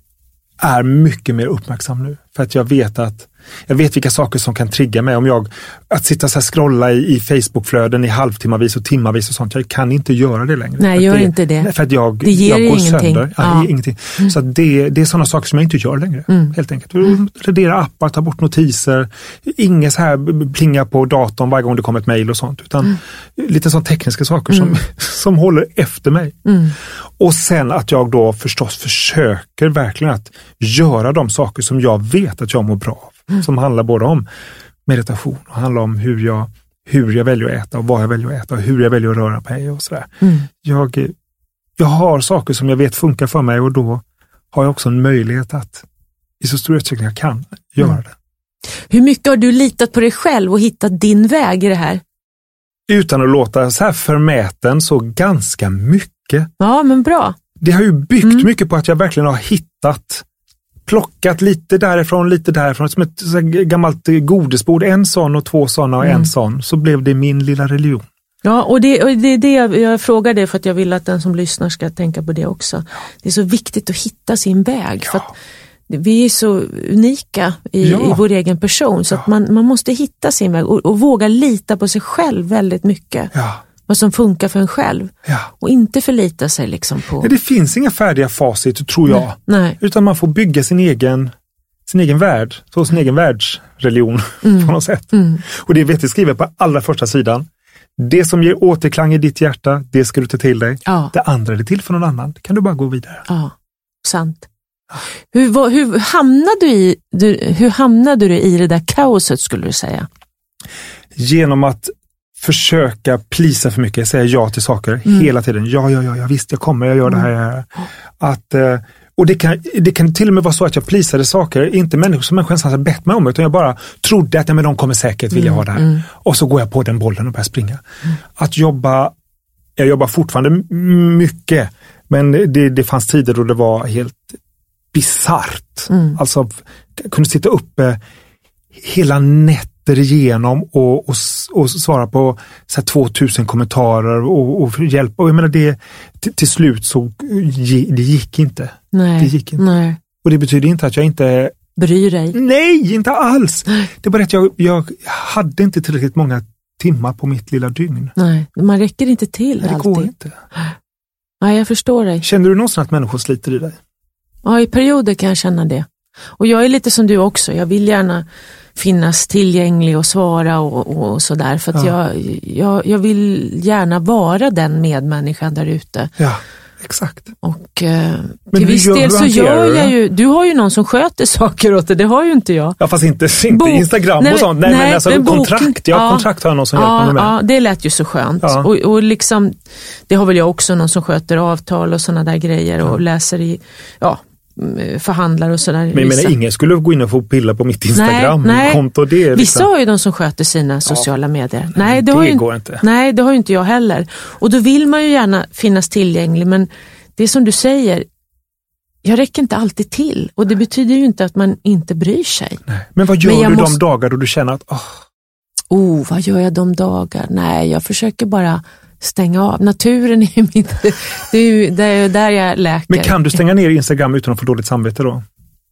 är mycket mer uppmärksam nu. För att jag vet att jag vet vilka saker som kan trigga mig. Om jag, att sitta så här scrolla i, i Facebookflöden i halvtimmavis och timmavis och sånt. Jag kan inte göra det längre. Nej, gör det, inte det. För att jag, det ger jag går ingenting. sönder. Ja, ja. ingenting. Mm. Så att det, det är sådana saker som jag inte gör längre. Mm. Helt enkelt. Mm. Radera appar, ta bort notiser. Inget så här plinga på datorn varje gång det kommer ett mejl och sånt. Utan mm. lite sådana tekniska saker mm. som, som håller efter mig. Mm. Och sen att jag då förstås försöker verkligen att göra de saker som jag vet att jag mår bra av. Mm. Som handlar både om meditation och handlar om hur jag, hur jag väljer att äta och vad jag väljer att äta och hur jag väljer att röra på mig och sådär. Mm. Jag, jag har saker som jag vet funkar för mig och då har jag också en möjlighet att i så stor utsträckning jag kan göra mm. det. Hur mycket har du litat på dig själv och hittat din väg i det här? Utan att låta så här förmäten så ganska mycket. Ja, men bra. Det har ju byggt mm. mycket på att jag verkligen har hittat plockat lite därifrån, lite därifrån. Som ett så gammalt godisbord. En sån och två såna och mm. en sån. Så blev det min lilla religion. Ja, och det, och det är det jag, jag frågar det för att jag vill att den som lyssnar ska tänka på det också. Det är så viktigt att hitta sin väg. Ja. För att vi är så unika i, ja. i vår egen person. Så ja. att man, man måste hitta sin väg och, och våga lita på sig själv väldigt mycket. Ja. Vad som funkar för en själv. Ja. Och inte förlita sig liksom på... Ja, det finns inga färdiga facit, tror jag. Nej. Nej. Utan man får bygga sin egen, sin egen värld. Så sin egen världsreligion mm. på något sätt. Mm. Och det vet vi skriver på allra första sidan. Det som ger återklang i ditt hjärta, det ska du ta till dig. Ja. Det andra är det till för någon annan. Det kan du bara gå vidare. Ja, sant. Hur, vad, hur, hamnade du i, du, hur hamnade du i det där kaoset, skulle du säga? Genom att försöka plisa för mycket, säga ja till saker mm. hela tiden. Ja, ja, ja, ja, visst, jag kommer, jag gör det här. Mm. Att, och det kan, det kan till och med vara så att jag plisade saker, inte människor som människan har bett mig om, utan jag bara trodde att ja, men de kommer säkert vilja mm. ha det här. Mm. Och så går jag på den bollen och börjar springa. Mm. Att jobba, jag jobbar fortfarande mycket, men det, det fanns tider då det var helt bisarrt. Mm. Alltså, jag kunde sitta uppe hela nätter igenom och, och, och svara på så här tvåtusen kommentarer och, och hjälpa. Och jag menar, det, till, till slut så det gick inte. Nej, det gick inte. Nej. Och det betyder inte att jag inte... Bryr dig? Nej, inte alls. Det är bara att jag, jag hade inte tillräckligt många timmar på mitt lilla dygn. Nej, man räcker inte till. Nej, det alltid. går inte. Nej, jag förstår dig. Känner du någonsin att människor sliter i dig? Ja, i perioder kan jag känna det. Och jag är lite som du också. Jag vill gärna finnas tillgänglig och svara och, och sådär. För att ja. jag, jag, jag vill gärna vara den medmänniskan där ute. Ja, exakt. Och eh, till viss del så gör jag ju... Du har ju någon som sköter saker åt det. Det har ju inte jag. Ja, fast inte, inte Bo- Instagram nej, och sånt. Nej, nej men alltså kontrakt. Jag ja, kontrakt har jag någon som ja, hjälper mig med. Ja, det lät ju så skönt. Ja. Och, och liksom, det har väl jag också någon som sköter avtal och sådana där grejer. Och ja. läser i... Ja, förhandlar och sådär. Men jag menar, ingen skulle gå in och få pilla på mitt Instagram nej, nej. konto. Det liksom. Vissa har ju de som sköter sina sociala ja. medier. Nej, det, det har ju, går inte. Nej, det har ju inte jag heller. Och då vill man ju gärna finnas tillgänglig, men det är som du säger, jag räcker inte alltid till. Och det betyder ju inte att man inte bryr sig. Nej. Men vad gör men du måste... de dagar då du känner att... Oh. oh, vad gör jag de dagar? Nej, jag försöker bara stänga av. Naturen är ju mitt... Det är ju det är där jag läker. Men kan du stänga ner Instagram utan att få dåligt samvete då?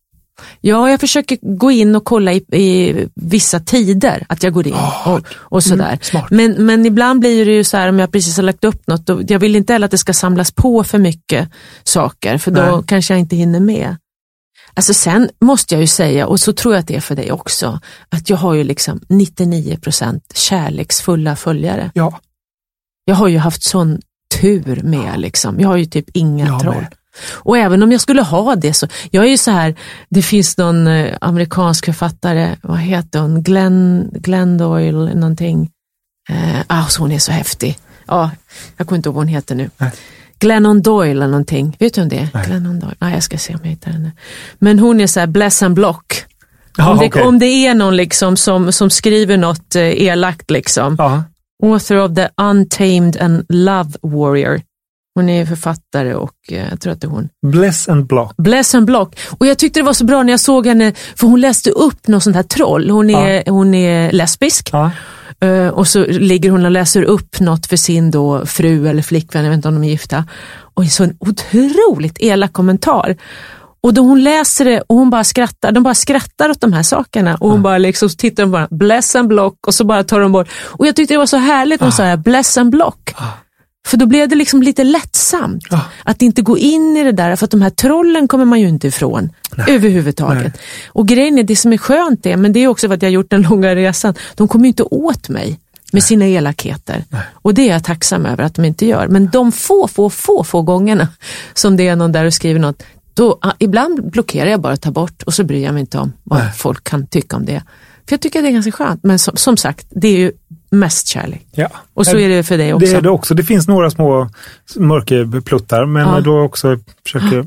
Ja, jag försöker gå in och kolla i, i vissa tider att jag går in oh, och, och sådär. Mm, men, men ibland blir det ju så här om jag precis har lagt upp något. Då, jag vill inte heller att det ska samlas på för mycket saker, för då Nej. kanske jag inte hinner med. Alltså sen måste jag ju säga, och så tror jag att det är för dig också, att jag har ju liksom nittionio procent kärleksfulla följare. Ja. Jag har ju haft sån tur med liksom. Jag har ju typ inga jag troll. Med. Och även om jag skulle ha det så, jag är ju så här, det finns någon eh, amerikansk författare, vad heter hon? Glenn, Glenn Doyle någonting. Eh, ah, så hon är så häftig. Ja, jag kommer inte ihåg vad hon heter nu. Nej. Glennon Doyle eller någonting. Vet du om det är? Nej. Glennon Doyle. Nej, jag ska se om jag hittar henne. Men hon är så här bless and block. Ah, om, det, okay. om det är någon liksom som, som skriver något eh, elakt liksom. Ah. Author of the Untamed and Love Warrior. Hon är författare och eh, jag tror att det är hon. Bless and Block. Bless and Block. Och jag tyckte det var så bra när jag såg henne, för hon läste upp något sånt här troll. Hon är, ja. hon är lesbisk. Ja. Uh, och så ligger hon och läser upp något för sin då fru eller flickvän, jag vet inte om de är gifta. Och en sån otroligt elak kommentar. Och då hon läser det och hon bara skrattar, de bara skrattar åt de här sakerna. Och hon ja. bara liksom tittar de bara, bless and block, och så bara tar de bort. Och jag tyckte det var så härligt när hon ja. sa här, bless and block. Ja. För då blev det liksom lite lättsamt. Ja. Att inte gå in i det där, för att de här trollen kommer man ju inte ifrån. Nej. Överhuvudtaget. Nej. Och grejen är, det som är skönt är, men det är också för att jag har gjort den långa resan, de kommer ju inte åt mig med Nej. sina elakheter. Nej. Och det är jag tacksam över att de inte gör. Men de få, få, få, få gångerna som det är någon där och skriver något, då, ibland blockerar jag bara och tar bort, och så bryr jag mig inte om vad Nej. folk kan tycka om det. För jag tycker att det är ganska skönt. Men som, som sagt, det är ju mest kärlek. Ja. Och så är det för dig också. Det är det också. Det finns några små mörkerpluttar, men ja. då också försöker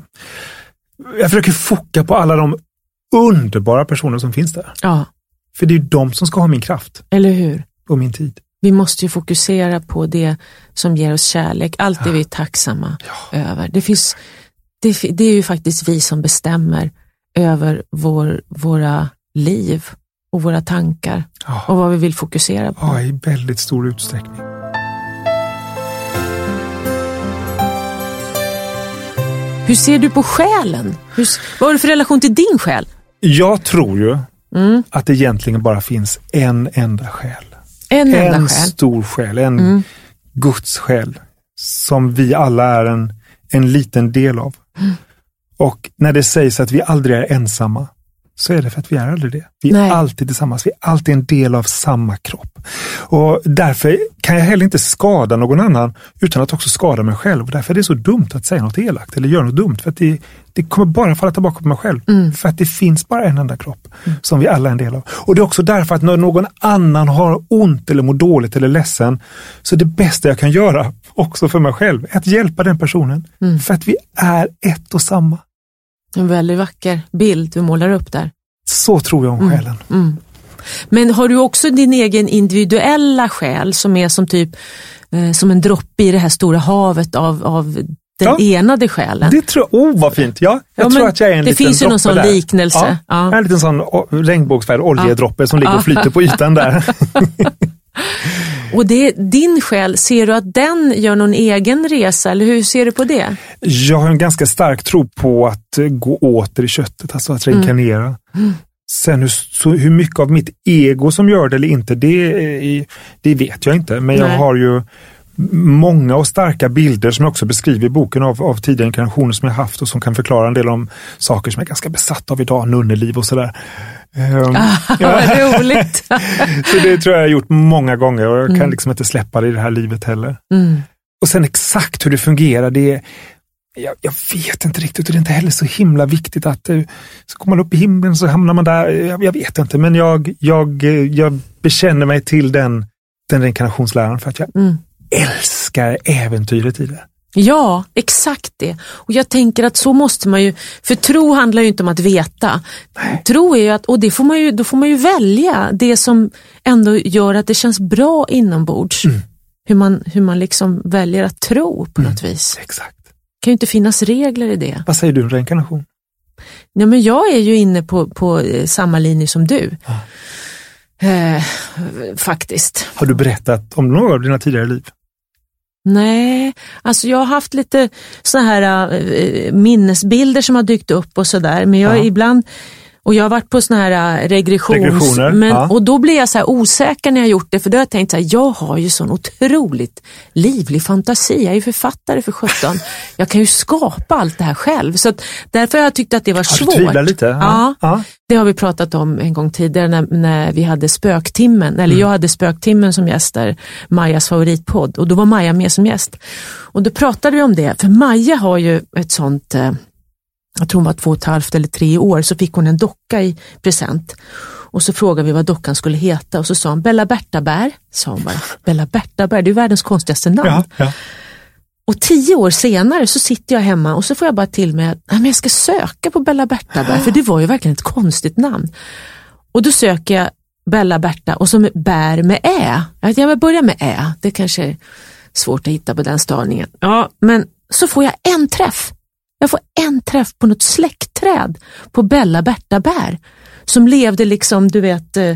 jag försöker foka på alla de underbara personer som finns där. Ja. För det är ju de som ska ha min kraft. Eller hur? Och min tid. Vi måste ju fokusera på det som ger oss kärlek. Allt ja. är vi tacksamma ja. över. Det finns, det, det är ju faktiskt vi som bestämmer över vår, våra liv och våra tankar ja. och vad vi vill fokusera på. Ja, i väldigt stor utsträckning. Hur ser du på själen? Hur, vad har du för relation till din själ? Jag tror ju mm. att det egentligen bara finns en enda själ. En enda en själ. stor själ, en mm. Guds själ som vi alla är en, en liten del av. Mm. Och när det sägs att vi aldrig är ensamma, så är det för att vi är aldrig det. Vi Nej. är alltid tillsammans. Vi är alltid en del av samma kropp. Och därför kan jag heller inte skada någon annan utan att också skada mig själv. Och därför är det så dumt att säga något elakt eller göra något dumt. För att det, det kommer bara falla tillbaka på mig själv. Mm. För att det finns bara en enda kropp mm. som vi alla är en del av. Och det är också därför att när någon annan har ont eller mår dåligt eller ledsen, så det bästa jag kan göra också för mig själv är att hjälpa den personen. Mm. För att vi är ett och samma. En väldigt vacker bild du målar upp där. Så tror jag om mm. själen. Mm. Men har du också din egen individuella själ som är som typ eh, som en droppe i det här stora havet av, av den ja, enade själen? Det tror jag, oh vad fint. Ja, jag ja, tror att jag är en det liten finns ju någon sån där. liknelse. Ja, ja. En liten sån regnbågsfärg oljedroppe ja. som ligger och flyter på ytan där. Och det, din själ, ser du att den gör någon egen resa eller hur ser du på det? Jag har en ganska stark tro på att gå åter i köttet, alltså att reinkarnera. Mm. Mm. Sen hur, så, hur mycket av mitt ego som gör det eller inte, det, det vet jag inte. Men Nej. jag har ju många och starka bilder som jag också beskriver i boken av, av tidigare inkarnationer som jag haft och som kan förklara en del om saker som jag är ganska besatt av idag, nunneliv och sådär. Um, ah, ja. Vad roligt! Så det tror jag jag har gjort många gånger och jag mm. kan liksom inte släppa det i det här livet heller. Mm. Och sen exakt hur det fungerar, det är Jag, jag vet inte riktigt och det är inte heller så himla viktigt att så kommer man upp i himlen så hamnar man där, jag, jag vet inte, men jag, jag, jag bekänner mig till den, den reinkarnationsläran för att jag mm. älskar äventyret i det. Ja, exakt det. Och jag tänker att så måste man ju, för tro handlar ju inte om att veta. Nej. Tro är ju att, och det får man ju, då får man ju välja det som ändå gör att det känns bra inombords. Mm. Hur man, hur man liksom väljer att tro på mm. något vis. Exakt. Det kan ju inte finnas regler i det. Vad säger du om reinkarnation? Ja, men jag är ju inne på, på samma linje som du. Ah. Eh, faktiskt. Har du berättat om några av dina tidigare liv? Nej, alltså jag har haft lite så här äh, minnesbilder som har dykt upp och sådär. Men jag ah. ibland... Och jag har varit på såna här regressions... regressioner. Men, ja. Och då blir jag så här osäker när jag har gjort det. För då har jag tänkt så här, jag har ju sån otroligt livlig fantasi. Jag är ju författare för sjutton. Jag kan ju skapa allt det här själv. Så att, därför har jag tyckt att det var har svårt. Du tvivlar lite? Ja. Ja. ja. Det har vi pratat om en gång tidigare när, när vi hade Spöktimmen. Eller mm. jag hade Spöktimmen som gäst där. Majas favoritpodd. Och då var Maja med som gäst. Och då pratade vi om det. För Maja har ju ett sånt... Eh, jag tror hon var två och ett halvt eller tre år, så fick hon en docka i present. Och så frågade vi vad dockan skulle heta och så sa hon Bella Bertabär, sa hon bara. Bella Bertabär, det är världens konstigaste namn. Ja, ja. Och tio år senare så sitter jag hemma och så får jag bara till mig att nej, men jag ska söka på Bella Bertabär, för det var ju verkligen ett konstigt namn. Och då söker jag Bella Berta och så bär med ä. Jag börjar med ä, det kanske är svårt att hitta på den stavningen. Ja, men så får jag en träff. Jag får en träff på något släktträd på Bella Bertabär som levde liksom, du vet, eh,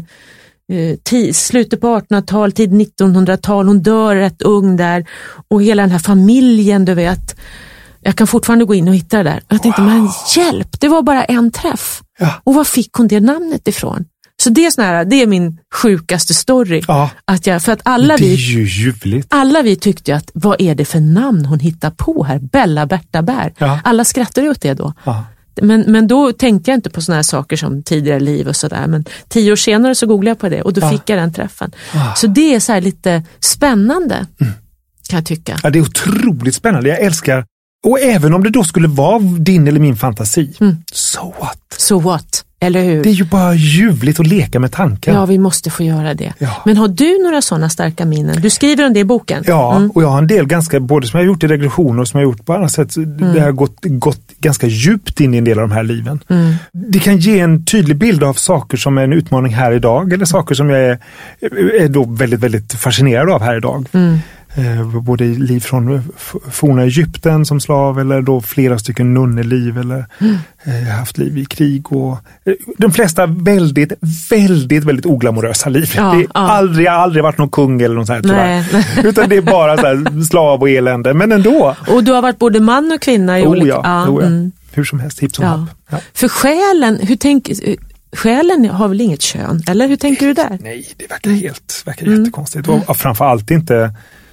tid, slutet på artonhundratalet, tid nittonhundratal. Hon dör rätt ung där och hela den här familjen, du vet. Jag kan fortfarande gå in och hitta det där. Jag tänkte, wow. men hjälp, det var bara en träff. Ja. Och var fick hon det namnet ifrån? Så det är sån här, det är min sjukaste story. Ja. Att jag, för att alla det är vi, ju ljuvligt. alla vi tyckte att, vad är det för namn hon hittar på här? Bella Bertabär. Ja. Alla skrattade åt det då. Ja. Men, men då tänkte jag inte på såna här saker som tidigare liv och sådär. Men tio år senare så googlade jag på det och då ja. fick jag den träffen. Ja. Så det är så här lite spännande, mm. kan jag tycka. Ja, det är otroligt spännande. Jag älskar, och även om det då skulle vara din eller min fantasi, mm. so what? So what? Eller hur? Det är ju bara ljuvligt att leka med tankar. Ja, vi måste få göra det. Ja. Men har du några sådana starka minnen? Du skriver om det i boken. Ja, mm. och jag har en del ganska, både som jag har gjort i regressioner och som jag har gjort på andra sätt, mm. det har gått, gått ganska djupt in i en del av de här liven. Mm. Det kan ge en tydlig bild av saker som är en utmaning här idag, eller saker som jag är, är då väldigt, väldigt fascinerad av här idag. Mm. Eh, både liv från forna Egypten som slav eller då flera stycken nunneliv eller mm. eh, haft liv i krig och eh, de flesta väldigt, väldigt, väldigt oglamorösa liv. Ja, det är ja. aldrig, aldrig varit någon kung eller något sånt här, tyvärr. Utan det är bara så här, slav och elände, men ändå. Och du har varit både man och kvinna i oh, olika... Ja, ja. Oh, ja. Mm. Hur som helst, hipp som ja. happ. Ja. För själen, hur tänker... Själen har väl inget kön, eller hur tänker du där? Nej, det verkar helt, verkar mm. jättekonstigt. Och, och framförallt inte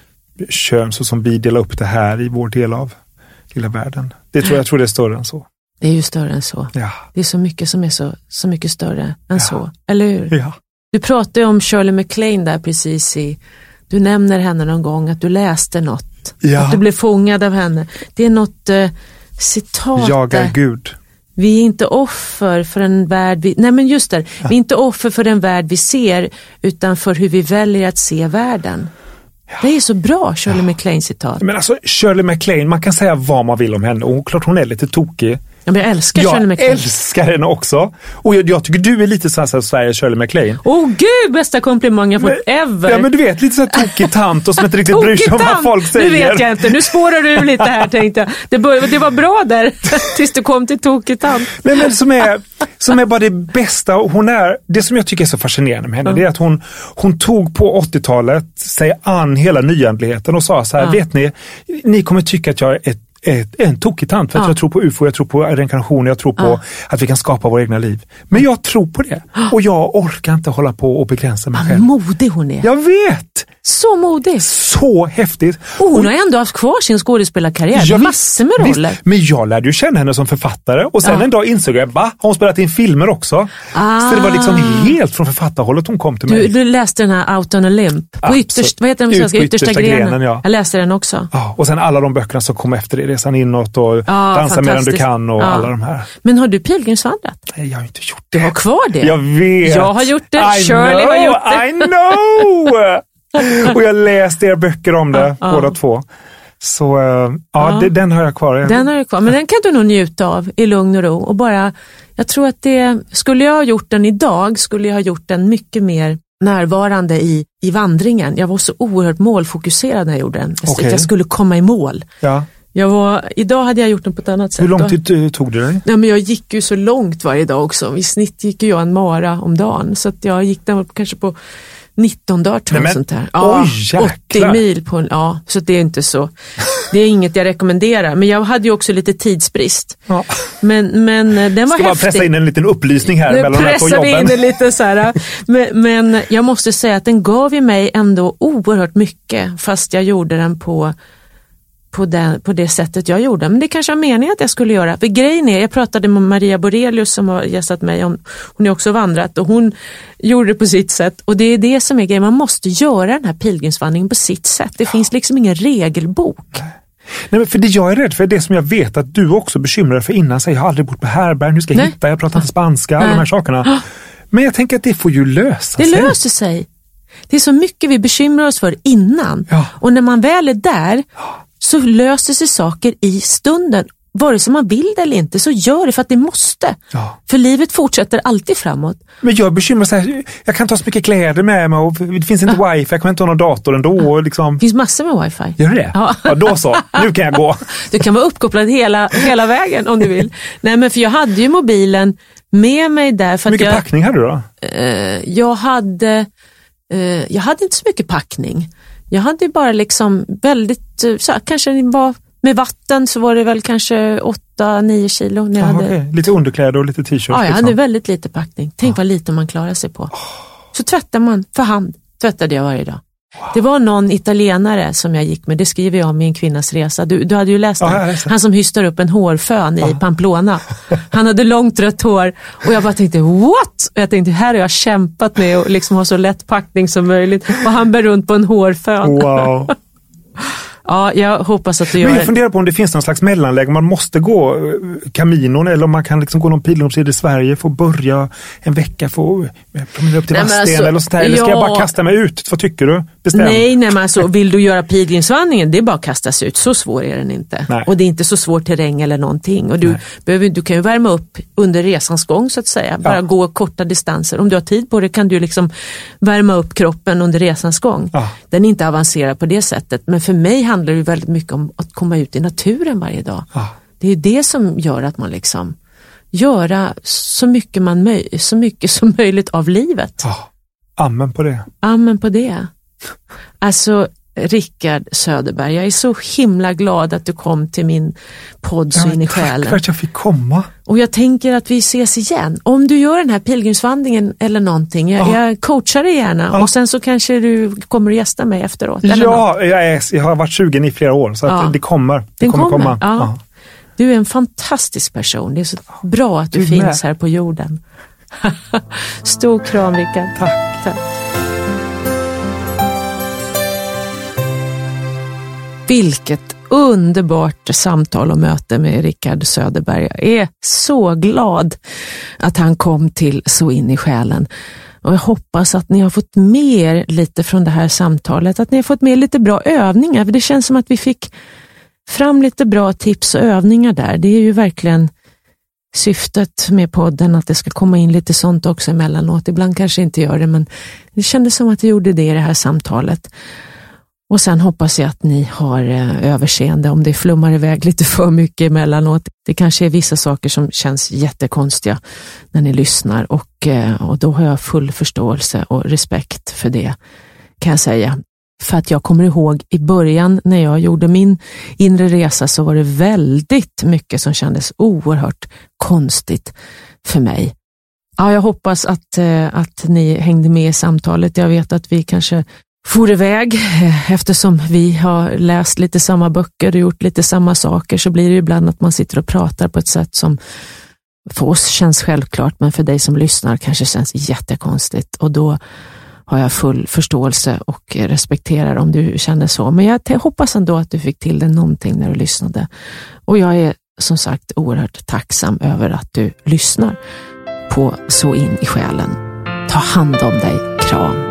kön så som vi delar upp det här i vår del av lilla världen. Det tror jag, jag tror det är större än så. Det är ju större än så. Ja. Det är så mycket som är så, så mycket större än ja. så. Eller hur? Ja. Du pratade ju om Shirley MacLaine där precis i, du nämner henne någon gång att du läste något. Ja. Att du blev fångad av henne. Det är något uh, citat. Jag är Gud. Vi är inte offer för en värld vi, nej men just det, ja. Vi är inte offer för den värld vi ser utan för hur vi väljer att se världen. Ja. Det är så bra, Shirley ja. MacLaine citat. Men alltså Shirley MacLaine, man kan säga vad man vill om henne och klart hon är lite tokig. Ja, men jag älskar jag Shirley MacLaine. Jag älskar henne också. Och jag, jag tycker du är lite så här så Sveriges Shirley MacLaine. Åh oh, gud, bästa komplimang jag fått ever. Ja, men du vet, lite så här tokig tant och som inte riktigt bryr sig om vad folk säger. Nu vet jag inte, nu spårar du lite här tänkte jag. Det, bör, det var bra där tills du kom till tokig tant. Nej, men som är, som är bara det bästa. Hon är, det som jag tycker är så fascinerande med henne, mm. det är att hon, hon tog på åttiotalet sig an hela nyandligheten och sa så här, ja. vet ni, ni kommer tycka att jag är ett Ett, en tokig tant för att ja. jag tror på U F O, jag tror på reinkarnation, jag tror på ja. att vi kan skapa våra egna liv. Men jag tror på det. Och jag orkar inte hålla på och begränsa mig själv. Vad modig hon är. Jag vet! Så modig. Så häftigt. Och hon och, har ändå haft kvar sin skådespelarkarriär. Ja, massor med roller. Visst, men jag lärde ju känna henne som författare. Och sen ja. en dag insåg jag, va? Har hon spelat in filmer också? Ah. Så det var liksom helt från författarhållet hon kom till mig. Du, du läste den här Out on a Limb. På ytterst, vad heter den? Ut, yttersta, yttersta grenen. grenen ja. Jag läste den också. Ja, och sen alla de böckerna som kom efter det. Resan inåt och ja, Dansa medan du kan och ja. alla de här. Men har du pilgrimsvandrat? Nej, jag har inte gjort det. Du har kvar det? Jag vet. Jag har gjort det. I Shirley know, har gjort det. I know! Och jag läste er böcker om det, ja, båda ja. två. Så uh, ja, ja. Det, den har jag kvar. Den har jag kvar, men den kan du nog njuta av i lugn och ro. Och bara, jag tror att det, skulle jag ha gjort den idag, skulle jag ha gjort den mycket mer närvarande i, i vandringen. Jag var så oerhört målfokuserad när jag gjorde den. Okay. Jag skulle komma i mål. Ja. Jag var, idag hade jag gjort den på ett annat sätt. Hur lång tid tog det dig? Nej, men jag gick ju så långt varje dag också. I snitt gick jag en mara om dagen. Så att jag gick den kanske på nitton dagar tror jag, sånt här. Ja, oj, åttio mil på en, ja, så det är inte så. Det är inget jag rekommenderar. Men jag hade ju också lite tidsbrist. Ja. Men, men den var Ska häftig. Ska man pressa in en liten upplysning här nu mellan de här två jobben? in det lite så här. Men, men jag måste säga att den gav ju mig ändå oerhört mycket. Fast jag gjorde den på... På det, på det sättet jag gjorde. Men det kanske var meningen att jag skulle göra. För grejen är, jag pratade med Maria Borelius som har gästat mig. Om, hon är också vandrat och hon gjorde det på sitt sätt. Och det är det som är grejen. Man måste göra den här pilgrimsvandringen på sitt sätt. Det ja. finns liksom ingen regelbok. Nej. Nej, men för det jag är rädd för är det som jag vet att du också bekymrar dig för innan. Så jag har aldrig bott på härberg, nu ska jag Nej. hitta, jag pratar inte spanska, alla de här sakerna. Men jag tänker att det får ju lösa det sig. Det löser sig. Det är så mycket vi bekymrar oss för innan. Ja. Och när man väl är där... så löser sig saker i stunden. Vare sig man vill det eller inte så gör det för att det måste. Ja. För livet fortsätter alltid framåt. Men jag bekymrar så här, jag kan ta så mycket kläder med mig och det finns inte ja. wifi, jag kan inte ha någon dator ändå. Ja. Liksom. Det finns massor med wifi. Gör det? Ja. Ja, då så. Nu kan jag gå. Du kan vara uppkopplad hela, hela vägen om du vill. Nej, men för jag hade ju mobilen med mig där. För Hur mycket att jag, packning hade du då? Eh, jag hade eh, jag hade inte så mycket packning. Jag hade bara liksom väldigt, så här, kanske var med vatten så var det väl kanske åtta nio kilo. När jag ah, hade... okay. Lite underkläder och lite t-shirt. Ja, jag liksom. hade väldigt lite packning. Tänk ah. vad lite man klarar sig på. Så tvättar man för hand. Tvättade jag varje dag. Wow. Det var någon italienare som jag gick med, det skriver jag om i En kvinnas resa. Du, du hade ju läst ah, den. Han som hystar upp en hårfön ah. i Pamplona. Han hade långt rött hår och jag bara tänkte, what? Och jag tänkte, här har jag kämpat med och liksom ha så lätt packning som möjligt. Och han bär runt på en hårfön. Wow. Ja, jag hoppas att du gör det. Men det. jag funderar på om det finns någon slags mellanläge. Man måste gå Caminon eller om man kan liksom gå någon pilgrimsresa i Sverige, få börja en vecka, få promenera upp till Vadstena alltså, eller sånt här. Eller ska ja, jag bara kasta mig ut? Vad tycker du? Bestäm. Nej, nej, men alltså vill du göra pilgrimsvandringen, det är bara att kasta sig ut. Så svår är den inte. Nej. Och det är inte så svår terräng eller någonting. Och du, behöver, du kan ju värma upp under resans gång så att säga. Bara ja. gå korta distanser. Om du har tid på det kan du liksom värma upp kroppen under resans gång. Ja. Den är inte avancerad på det sättet. Men för mig handlar det väldigt mycket om att komma ut i naturen varje dag. Ja. Det är det som gör att man liksom göra så mycket, man möj- så mycket som möjligt av livet. Ja. Amen på det. Amen på det. Alltså, Rickard Söderberg, jag är så himla glad att du kom till min podd Så ja, in i själen. Tack för att jag fick komma. Och jag tänker att vi ses igen. Om du gör den här pilgrimsvandringen eller någonting, jag, ja. jag coachar dig gärna. Ja. Och sen så kanske du kommer att gästa mig efteråt. Eller ja, jag, är, jag har varit sugen i flera år så att ja. det kommer. Det Den kommer, kommer. komma. Ja. Ja. Du är en fantastisk person. Det är så bra att du, du finns med. Här på jorden. Stor kram, Rickard. Tack. Tack. Vilket underbart samtal och möte med Rickard Söderberg. Jag är så glad att han kom till Så in i själen. Och jag hoppas att ni har fått med lite från det här samtalet. Att ni har fått med lite bra övningar. För det känns som att vi fick fram lite bra tips och övningar där. Det är ju verkligen syftet med podden, att det ska komma in lite sånt också emellanåt. Ibland kanske inte gör det, men det kändes som att det gjorde det i det här samtalet. Och sen hoppas jag att ni har överseende om det flummar iväg lite för mycket emellanåt. Det kanske är vissa saker som känns jättekonstiga när ni lyssnar, och, och då har jag full förståelse och respekt för det, kan jag säga. För att jag kommer ihåg i början när jag gjorde min inre resa, så var det väldigt mycket som kändes oerhört konstigt för mig. Ja, jag hoppas att, att ni hängde med i samtalet. Jag vet att vi kanske for iväg, eftersom vi har läst lite samma böcker och gjort lite samma saker, så blir det ibland att man sitter och pratar på ett sätt som för oss känns självklart, men för dig som lyssnar kanske känns jättekonstigt, och då har jag full förståelse och respekterar om du känner så. Men jag hoppas ändå att du fick till det någonting när du lyssnade, och jag är som sagt oerhört tacksam över att du lyssnar på Så in i själen. Ta hand om dig, kram.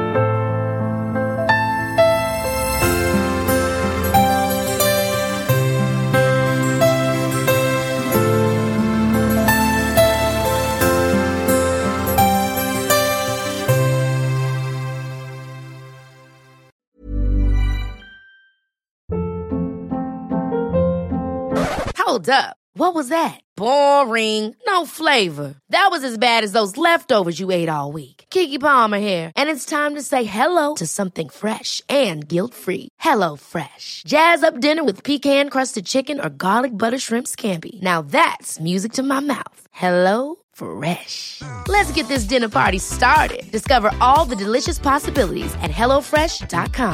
Hold up. What was that? Boring. No flavor. That was as bad as those leftovers you ate all week. Keke Palmer here, and it's time to say hello to something fresh and guilt-free. Hello Fresh. Jazz up dinner with pecan-crusted chicken or garlic butter shrimp scampi. Now that's music to my mouth. Hello Fresh. Let's get this dinner party started. Discover all the delicious possibilities at hello fresh dot com.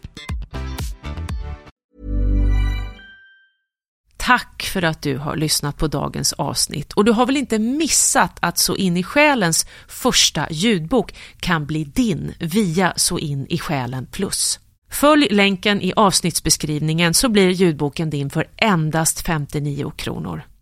Tack för att du har lyssnat på dagens avsnitt. Och du har väl inte missat att Så in i själens första ljudbok kan bli din via Så in i själen plus. Följ länken i avsnittsbeskrivningen så blir ljudboken din för endast femtionio kronor.